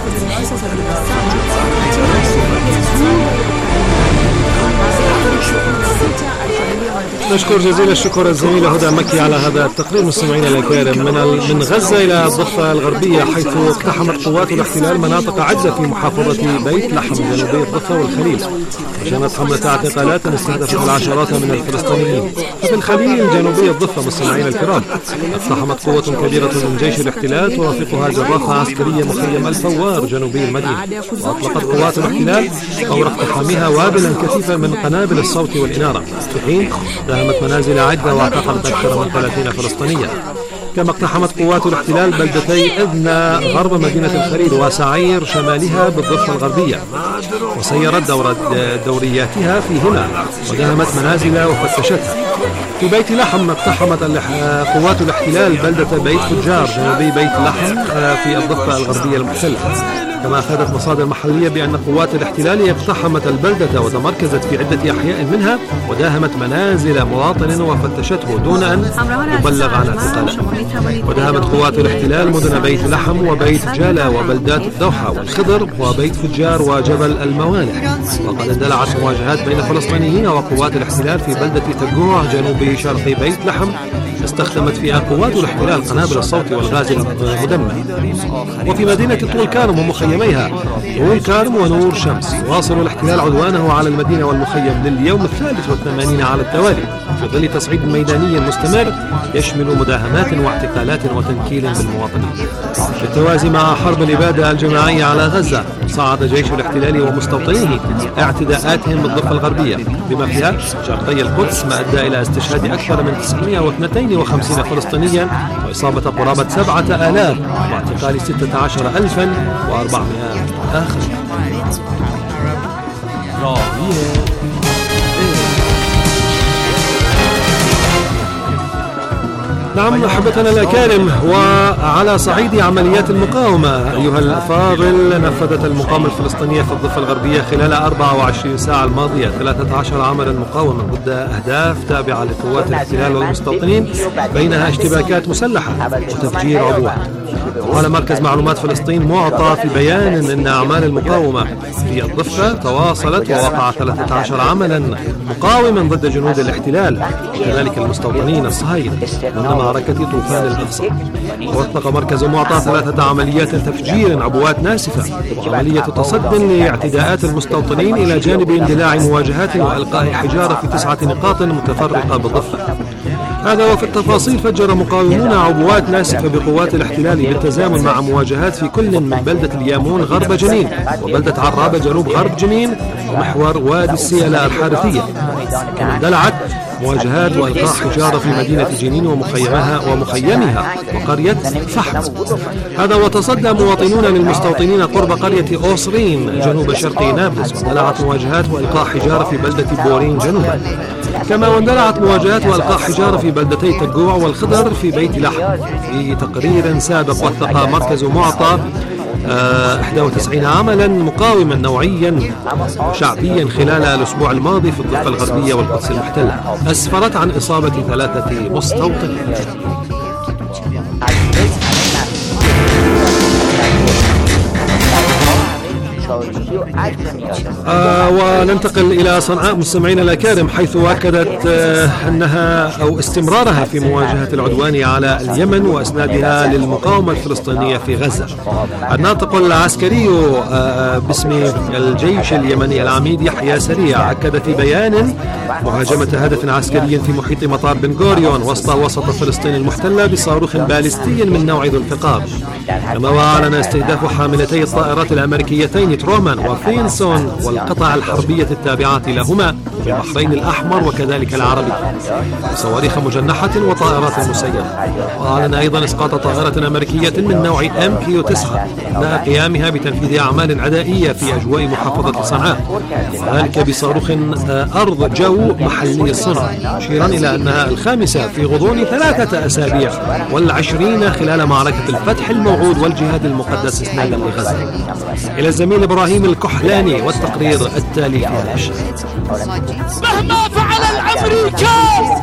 Speaker 7: نشكر جزيل الشكر الزميلة هدى مكي على هذا التقرير. مستمعينا الكرام، من غزة إلى الضفة الغربية، حيث اقتحمت قوات الاحتلال مناطق عدة في محافظة بيت لحم جنوبي الضفة والخليل، وشنت حملة اعتقالات استهدفت العشرات من الفلسطينيين. ففي الخليل جنوبي الضفة مستمعينا الكرام، اقتحمت قوة كبيرة من جيش الاحتلال ترافقها جرافة عسكرية مخيم الفوار جنوبي المدينة، وأطلقت قوات الاحتلال فور اقتحامها وابلا كثيفا من قنابل الصوت والإنارة، في حين داهمت منازل عدة واعتقلت أكثر من 30 فلسطينيا. كما اقتحمت قوات الاحتلال بلدتي إذنا غرب مدينة الخليل وسعير شمالها بالضفة الغربية، وسيرت دورياتها فيهما وداهمت منازل وفتشتها. في بيت لحم اقتحمت قوات الاحتلال بلدة بيت فجار جنوبي بيت لحم في الضفة الغربية المحتلة. كما أفادت مصادر محلية بأن قوات الاحتلال اقتحمت البلدة وتمركزت في عدة أحياء منها وداهمت منازل مواطن وفتشته دون أن يبلغ عن اعتقاله. وداهمت قوات الاحتلال مدن بيت لحم وبيت جالا وبلدات الدوحة والخضر وبيت فجار وجبل الموالح. وقد اندلعت مواجهات بين الفلسطينيين وقوات الاحتلال في بلدة تجوع جنوب شرقي بيت لحم، استخدمت فيها قوات الاحتلال قنابل الصوت والغاز المدمر. وفي مدينة طول كارم ومخيميها طول كارم ونور شمس، يواصل الاحتلال عدوانه على المدينة والمخيم لليوم 83 على التوالي في ظل تصعيد ميداني مستمر يشمل مداهمات واعتقالات وتنكيل بالمواطنين. بالتوازي مع حرب الإبادة الجماعية على غزة، صعد جيش الاحتلال ومستوطنيه اعتداءاتهم بالضفة الغربية بما فيها شرقي القدس، ما أدى إلى استشهاد أكثر من 952 فلسطينيا وإصابة قرابة 7000 واعتقال 16400 آخر. نعم أحبتنا الأكارم، وعلى صعيد عمليات المقاومة أيها الأفاضل، نفذت المقاومة الفلسطينية في الضفة الغربية خلال 24 ساعة الماضية 13 عملا مقاومة ضد أهداف تابعة لقوات الاحتلال والمستوطنين، بينها اشتباكات مسلحة وتفجير عبوات. قال مركز معلومات فلسطين معطى في بيان أن أعمال المقاومة في الضفة تواصلت ووقع 13 عملا مقاوما ضد جنود الاحتلال وكذلك المستوطنين الصهاينة ضمن معركة طوفان الأقصى. ووثق مركز معطى 3 عمليات تفجير عبوات ناسفة وعملية تصد لاعتداءات المستوطنين إلى جانب اندلاع مواجهات وإلقاء حجارة في 9 نقاط متفرقة بالضفة. هذا وفي التفاصيل فجر مقاومون عبوات ناسفة بقوات الاحتلال بالتزامن مع مواجهات في كل من بلدة اليامون غرب جنين وبلدة عرابة جنوب غرب جنين ومحور وادي السيلة الحارثية. اندلعت مواجهات وإلقاء حجارة في مدينة جنين ومخيمها وقرية فحم. هذا وتصدى مواطنون للمستوطنين قرب قرية أوصرين جنوب شرقي نابلس واندلعت مواجهات وإلقاء حجارة في بلدة بورين جنوبا. كما واندلعت مواجهات وإلقاء حجارة في بلدتي تجوع والخضر في بيت لحم. في تقرير سابق وثق مركز معطى 91 عملا مقاوما نوعيا شعبيا خلال الأسبوع الماضي في الضفة الغربية والقدس المحتلة أسفرت عن إصابة 3 مستوطنين. وننتقل إلى صنعاء مستمعينا الأكارم، حيث أكدت أنها أو استمرارها في مواجهة العدوان على اليمن وإسنادها للمقاومة الفلسطينية في غزة. الناطق العسكري باسم الجيش اليمني العميد يحيى سريع أكد في بيان مهاجمة هدف عسكري في محيط مطار بن غوريون وسط فلسطين المحتلة بصاروخ باليستي من نوع ذو الفقار. كما وأعلن استهداف حاملتي الطائرات الأمريكيتين ترومان وفينسون والقطع الحربية التابعة لهما في البحرين الأحمر وكذلك العربي صواريخ مجنحة وطائرات مسيرة. وأعلن أيضا إسقاط طائرة أمريكية من نوع MQ-9 أثناء قيامها بتنفيذ أعمال عدائية في أجواء محافظة صنعاء وذلك بصاروخ أرض جو محلي الصنع، مشيرا إلى أنها الخامسة في غضون 3 أسابيع وال20 خلال معركة الفتح الموعود والجهاد المقدس إسنادا لغزة. إلى الزميل إبراهيم الكحلاني والتقرير التالي في هذا الشأن.
Speaker 13: مهما فعل الأمريكان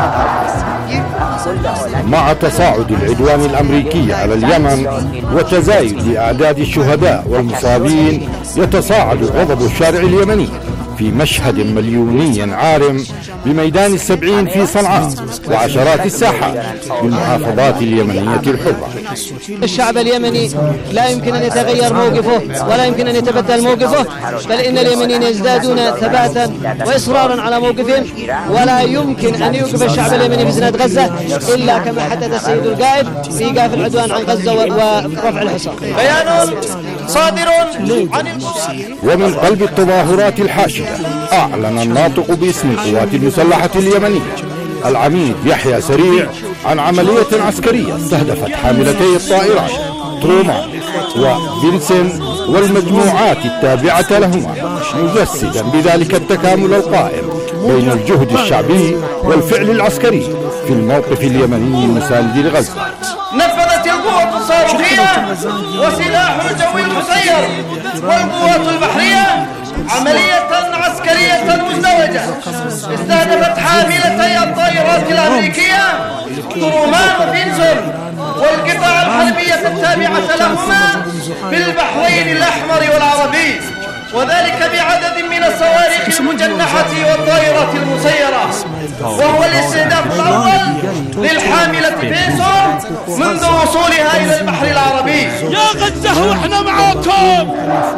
Speaker 6: مع تصاعد العدوان الأمريكي على اليمن وتزايد أعداد الشهداء والمصابين، يتصاعد غضب الشارع اليمني في مشهد مليوني عارم بميدان السبعين في صنعاء وعشرات الساحات بالمحافظات اليمنية الحرة.
Speaker 14: الشعب اليمني لا يمكن أن يتغير موقفه ولا يمكن أن يتبدل موقفه، بل إن اليمنيين يزدادون ثباتا وإصرارا على موقفهم، ولا يمكن أن يوقف الشعب اليمني في زناد غزة إلا كما حدد السيد القائد في إيقاف العدوان عن غزة ورفع الحصار.
Speaker 13: بيان صادر عن
Speaker 6: ومن قلب التظاهرات الحاشدة أعلن الناطق باسم القوات المسلحة اليمنية العميد يحيى سريع عن عملية عسكرية استهدفت حاملتي الطائرات ترومان وبنسن والمجموعات التابعة لهما، مجسدا بذلك التكامل القائم بين الجهد الشعبي والفعل العسكري في الموقف اليمني المساند لغزة.
Speaker 13: نفذت القوات الصاروخية وسلاح الجوي المسير والقوات البحرية عملية عسكرية مزدوجة استهدفت حاملتي الطائرات الأمريكية ترومان وفينسون والقطع الحربية التابعة لهما في البحرين الأحمر والعربي، وذلك بعدد من الصواريخ المجنحة والطائرات المسيرة، وهو الاستهداف الأول للحاملة فينسون منذ وصولها إلى البحر العربي. يا غزة وإحنا معاكم.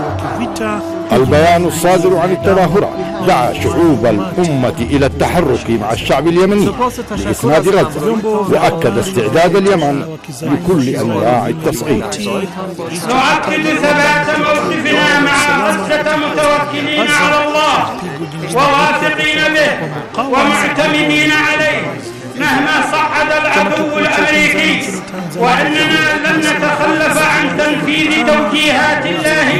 Speaker 6: البيان الصادر عن التظاهرات دعا شعوب الأمة إلى التحرك مع الشعب اليمني لإسناد غزة، وأكد استعداد اليمن لكل أنواع التصعيد.
Speaker 13: نؤكد ثبات موقفنا مع غزة متوكلين على الله وواثقين به ومعتمدين عليه مهما صعد العدو الأمريكي، وأننا لن نتخلف عن تنفيذ توجيهات الله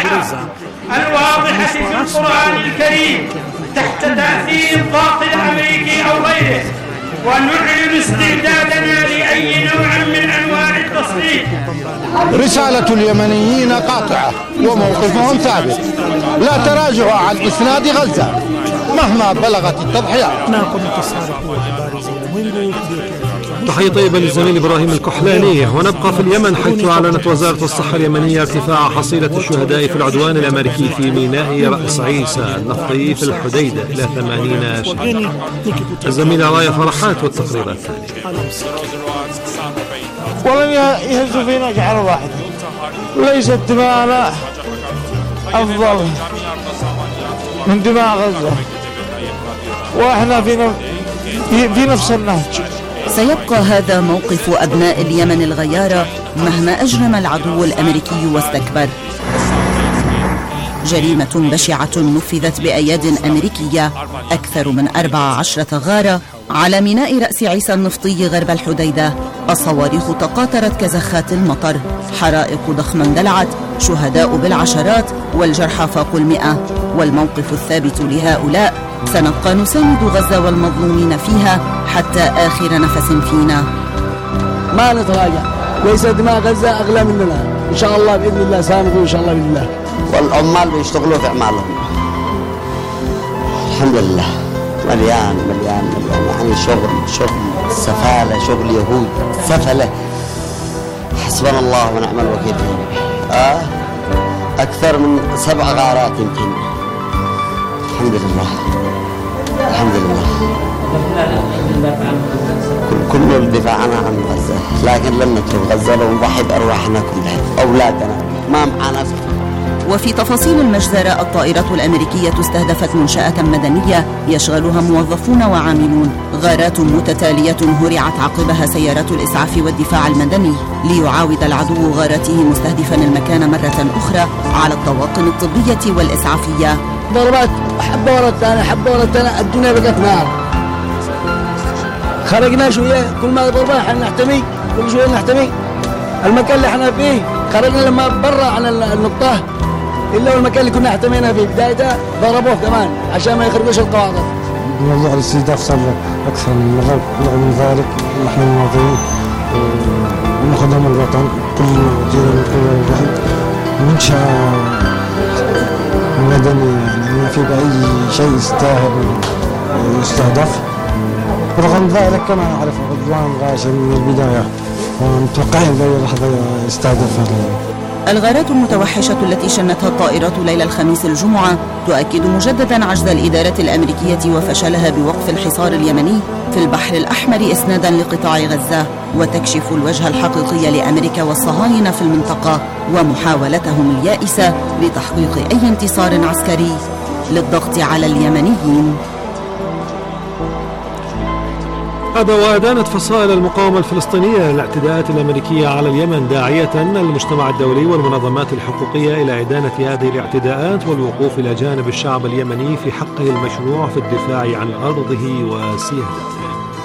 Speaker 13: الواضحة في القرآن الكريم تحت تأثير الضغط الأمريكي أو غيره، ونعلن استعدادنا لأي نوع من أنواع التصعيد.
Speaker 15: رسالة اليمنيين قاطعة وموقفهم ثابت، لا تراجع عن إسناد غزة مهما بلغت التضحيات.
Speaker 7: تحية طيبة للزميل إبراهيم الكحلاني. ونبقى في اليمن، حيث أعلنت وزارة الصحة اليمنية ارتفاع حصيلة الشهداء في العدوان الأمريكي في ميناء رأس عيسى النفطي في الحديدة إلى 80 شهيدا. الزميلة راية فرحات والتقرير التالي.
Speaker 16: ولن يهزوا فينا شعر واحد، ليست دماءنا أفضل من دماء غزة، وإحنا في نفس النهج.
Speaker 10: سيبقى هذا موقف أبناء اليمن الغيارة مهما أجرم العدو الأمريكي واستكبر. جريمة بشعة نفذت بأياد أمريكية، أكثر من 14 غارة على ميناء رأس عيسى النفطي غرب الحديدة. الصواريخ تقاطرت كزخات المطر، حرائق ضخمة اندلعت، شهداء بالعشرات والجرحى فاقوا 100. والموقف الثابت لهؤلاء: سنبقى نساند غزة والمظلومين فيها حتى آخر نفس فينا.
Speaker 14: ما نتراجع، ليس دماء غزة أغلى مننا، إن شاء الله بإذن الله ساندوا إن شاء الله بإذن الله.
Speaker 17: والعمال بيشتغلوا في أعمالهم الحمد لله، مليان يعني شغل سفالة، شغل يهود سفلة. حسبنا الله ونعم الوكيل. أكثر من 7 غارات يمكن. الحمد لله كل الدفاع عن غزة، لكن لن نترك غزة لو نضحي بأرواحنا كلها، أولادنا ما معنا.
Speaker 10: وفي تفاصيل المجزرة، الطائرة الأمريكية استهدفت منشأة مدنية يشغلها موظفون وعاملون. غارات متتالية هرعت عقبها سيارات الإسعاف والدفاع المدني ليعاود العدو غاراته مستهدفا المكان مرة أخرى على الطواقم الطبية والإسعافية.
Speaker 14: ضربات حبة ورا الثانية، الدنيا بقت نار. خرجنا شوية، كل ما ضربنا احنا نحتمي، كل شوية نحتمي. المكان اللي احنا فيه خرجنا لما برا عن النقطة، إلا المكان اللي كنا احتمينا فيه بدايته ضربوه كمان عشان ما يخرجوش القواعد.
Speaker 18: موضوع الاستهداف صار أكثر من مرة، من ذلك نحن مواطنين ونخدم الوطن. كل واحد منشأ مدني يعني ما في بأي شيء يستاهل يستهدف. رغم ذلك كما نعرف عدوان غاشم من البداية، ومتوقعين بأي لحظة يستهدف.
Speaker 10: الغارات المتوحشة التي شنتها الطائرات ليلة الخميس الجمعة تؤكد مجددا عجز الإدارة الأمريكية وفشلها بوقف الحصار اليمني في البحر الأحمر إسنادا لقطاع غزة، وتكشف الوجه الحقيقي لأمريكا والصهاينة في المنطقة ومحاولتهم اليائسة لتحقيق أي انتصار عسكري للضغط على اليمنيين.
Speaker 7: هذا وأدانت فصائل المقاومة الفلسطينية الاعتداءات الأمريكية على اليمن، داعية المجتمع الدولي والمنظمات الحقوقية إلى إدانة هذه الاعتداءات والوقوف إلى جانب الشعب اليمني في حقه المشروع في الدفاع عن أرضه وسيادته.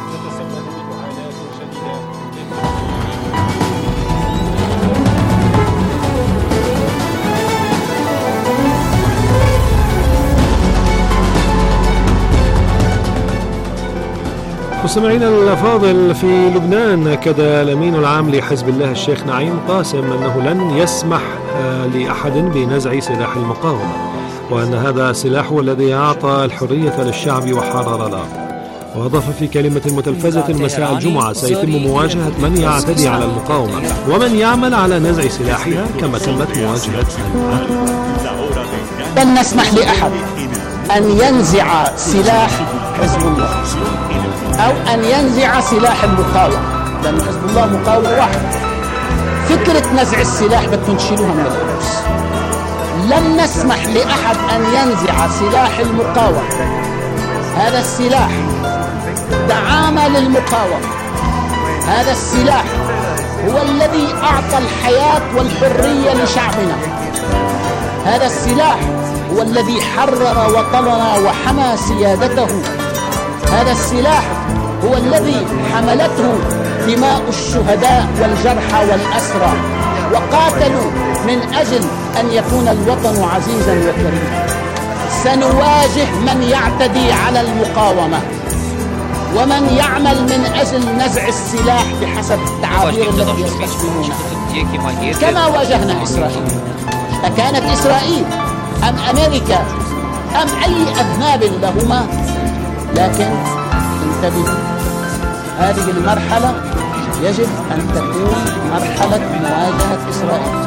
Speaker 7: مستمعينا الأفاضل، في لبنان أكد الأمين العام لحزب الله الشيخ نعيم قاسم أنه لن يسمح لأحد بنزع سلاح المقاومة، وأن هذا السلاح هو الذي أعطى الحرية للشعب وحرر الأرض. وأضاف في كلمة متلفزة مساء الجمعة: سيتم مواجهة من يعتدي على المقاومة ومن يعمل على نزع سلاحها كما تمت مواجهة العدو.
Speaker 19: لن نسمح لأحد أن ينزع سلاح حزب الله أو أن ينزع سلاح المقاومة، لأن حزب الله مقاومة واحد. فكرة نزع السلاح بدنا نشيلها من القدس. لن نسمح لأحد أن ينزع سلاح المقاومة. هذا السلاح دعامة للمقاومة. هذا السلاح هو الذي أعطى الحياة والحرية لشعبنا. هذا السلاح هو الذي حرر وطننا وحمى سيادته. هذا السلاح هو الذي حملته دماء الشهداء والجرحى والأسرى، وقاتلوا من أجل أن يكون الوطن عزيزا وكريما. سنواجه من يعتدي على المقاومة ومن يعمل من أجل نزع السلاح بحسب التعابير التي يستخدمونها، كما واجهنا إسرائيل. أكانت إسرائيل أم أمريكا أم أي أذناب لهما؟ لكن انتبهوا، هذه المرحلة يجب أن تكون مرحلة مواجهة إسرائيل.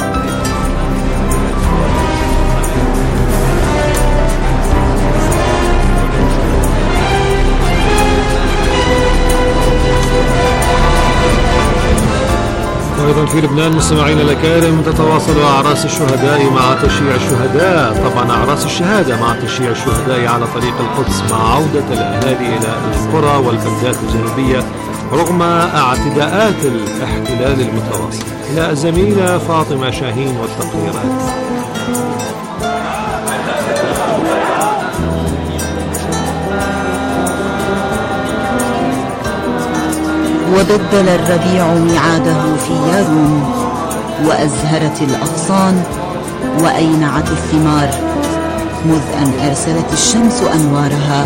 Speaker 7: وأيضا في لبنان مستمعينا الأكارم تتواصل أعراس الشهداء مع تشييع الشهداء، طبعا أعراس الشهادة مع تشييع الشهداء على طريق القدس مع عودة الأهالي إلى القرى والبلدات الجنوبية رغم اعتداءات الاحتلال المتواصل. إلى الزميلة فاطمة شاهين والتقريرات.
Speaker 20: وبدل الربيع ميعاده في يارون، وأزهرت الأغصان وأينعت الثمار، مذ أن أرسلت الشمس أنوارها.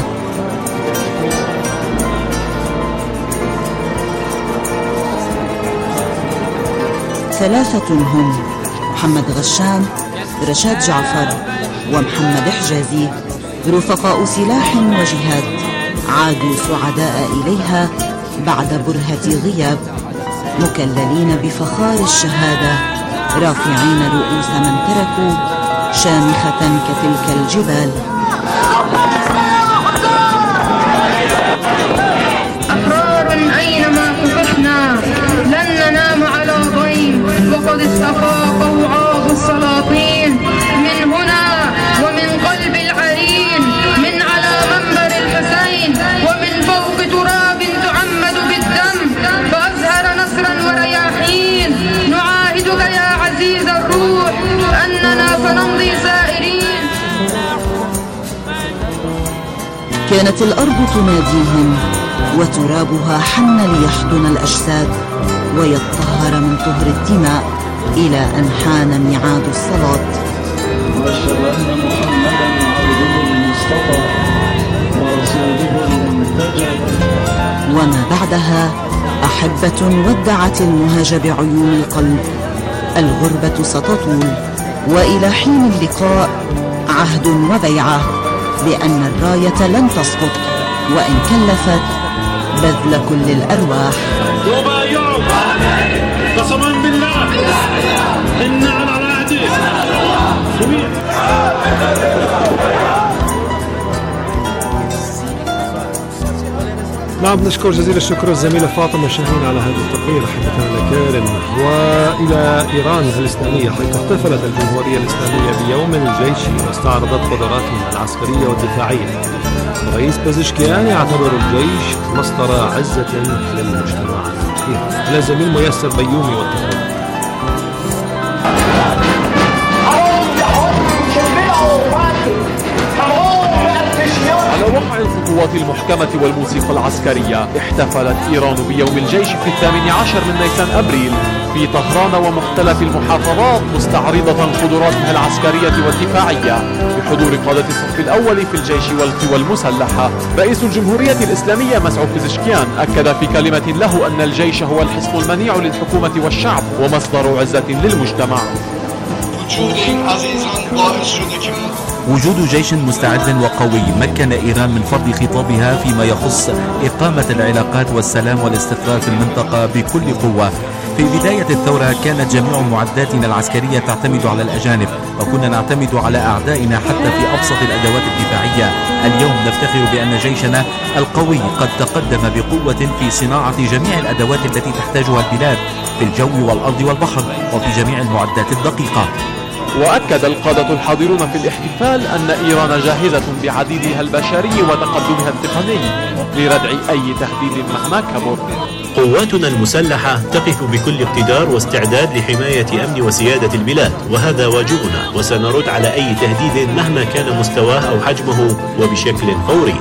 Speaker 20: ثلاثة هم: محمد غشام، رشاد جعفر، ومحمد حجازي، رفقاء سلاح وجهاد، عادوا سعداء إليها بعد برهة غياب، مكللين بفخار الشهادة، رافعين رؤوس من تركوا شامخة كتلك الجبال.
Speaker 21: أحرار أينما قففنا لن ننام على ضيم، وقد استفاق وعاظ السلاطين من هنا ومن قلب العرين، من على منبر الحسين ومن فوق تراب تعمد بالدم، فأزهر نصرا ورياحين. نعاهدك يا عزيز الروح أننا سنمضي سائرين.
Speaker 20: كانت الأرض تناديهم وترابها حن ليحضن الأجساد ويطهر من طهر الدماء إلى أن حان ميعاد الصلاة.
Speaker 22: وأشهد أن محمدا عبده المصطفى ورسوله المنتجب.
Speaker 20: وما بعدها أحبة ودعت المهاج بعيون القلب. الغربة ستطول، وإلى حين اللقاء عهد وبيعة بأن الراية لن تسقط وإن كلفت بذل كل الأرواح.
Speaker 22: يبايعك قسما بالله إن على عهده.
Speaker 7: نعم، نشكر جزيل الشكر الزميلة فاطمة شاهين على هذا التقرير. حدثنا الأكارم وإلى إيران الإسلامية، حيث احتفلت الجمهورية الإسلامية بيوم الجيش واستعرضت قدراتها العسكرية والدفاعية. الرئيس بزشكيان يعتبر الجيش مصدر عزة للمجتمع الإيراني. إلى الزميل ميسر بيومي والتقرير.
Speaker 23: على وقع الخطوات المحكمة والموسيقى العسكرية، احتفلت إيران بيوم الجيش في 18 من نيسان أبريل في طهران ومختلف المحافظات، مستعرضة قدراتها العسكرية والدفاعية بحضور قادة الصف الأول في الجيش والقوى المسلحة. رئيس الجمهورية الإسلامية مسعود بزشكيان أكد في كلمة له أن الجيش هو الحصن المنيع للحكومة والشعب ومصدر عزة للمجتمع.
Speaker 24: وجود جيش مستعد وقوي مكن إيران من فرض خطابها فيما يخص إقامة العلاقات والسلام والاستقرار في المنطقة بكل قوة. في بداية الثورة كانت جميع معداتنا العسكرية تعتمد على الأجانب، وكنا نعتمد على أعدائنا حتى في أبسط الأدوات الدفاعية. اليوم نفتخر بأن جيشنا القوي قد تقدم بقوة في صناعة جميع الأدوات التي تحتاجها البلاد في الجو والأرض والبحر وفي جميع المعدات الدقيقة.
Speaker 23: وأكد القادة الحاضرون في الاحتفال أن إيران جاهزة بعديدها البشري وتقدمها التقني لردع أي تهديد مهما كبر.
Speaker 25: قواتنا المسلحة تقف بكل اقتدار واستعداد لحماية أمن وسيادة البلاد، وهذا واجبنا، وسنرد على أي تهديد مهما كان مستواه أو حجمه وبشكل فوري.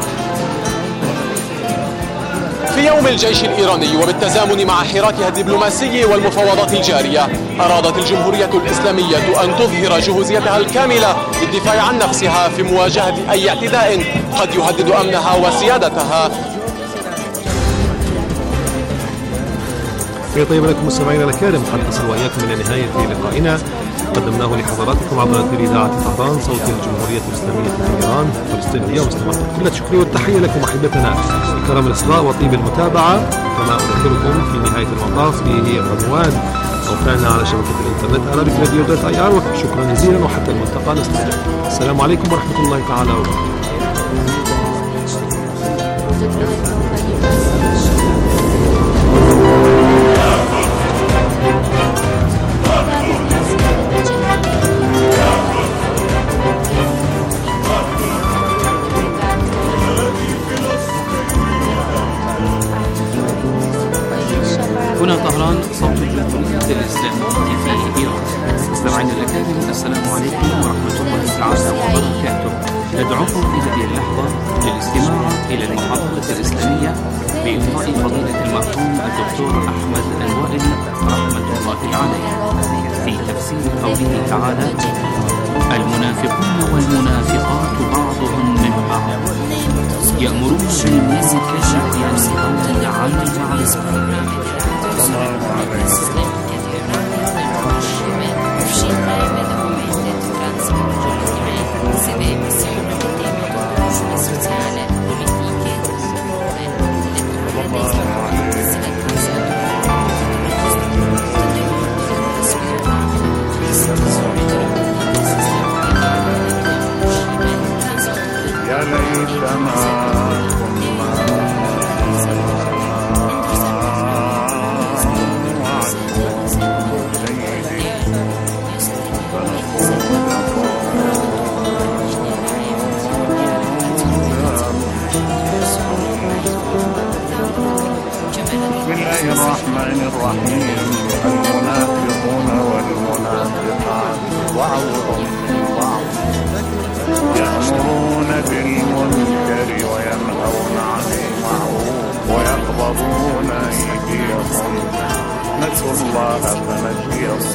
Speaker 23: في يوم الجيش الإيراني وبالتزامن مع حراكها الدبلوماسي والمفاوضات الجارية، أرادت الجمهورية الإسلامية أن تظهر جهوزيتها الكاملة للدفاع عن نفسها في مواجهة أي اعتداء قد يهدد أمنها وسيادتها.
Speaker 7: طيب لكم مستمعينا الكرام، قد نصل وإياكم إلى نهاية لقائنا. قدمناه لحضراتكم عبر أثير إذاعة طهران صوت الجمهورية الإسلامية في إيران فلسطين اليوم. استمعتم. كل الشكر والتحية لكم أحبتنا بكرم الإصغاء وطيب المتابعة. كما أذكركم في نهاية المطاف بعنوان موقعنا على شبكة الإنترنت arabic.ir. وشكرا جزيلا وحتى الملتقى نستودع. السلام عليكم ورحمة الله تعالى وبركاته.
Speaker 1: هنا طهران صوت الجمهورية الإسلامية في إيران. مستمعينا الأكارم السلام عليكم ورحمة الله تعالى وبركاته. ندعوكم في هذه اللحظة للاستماع إلى المحاضرة الإسلامية بإلقاء فضيلة المرحوم الدكتور أحمد الوائل رحمة الله عليه في تفسير قوله تعالى: المنافقون والمنافقات بعضهم من بعض يأمرون بالمنكر وينهون عن المعروف.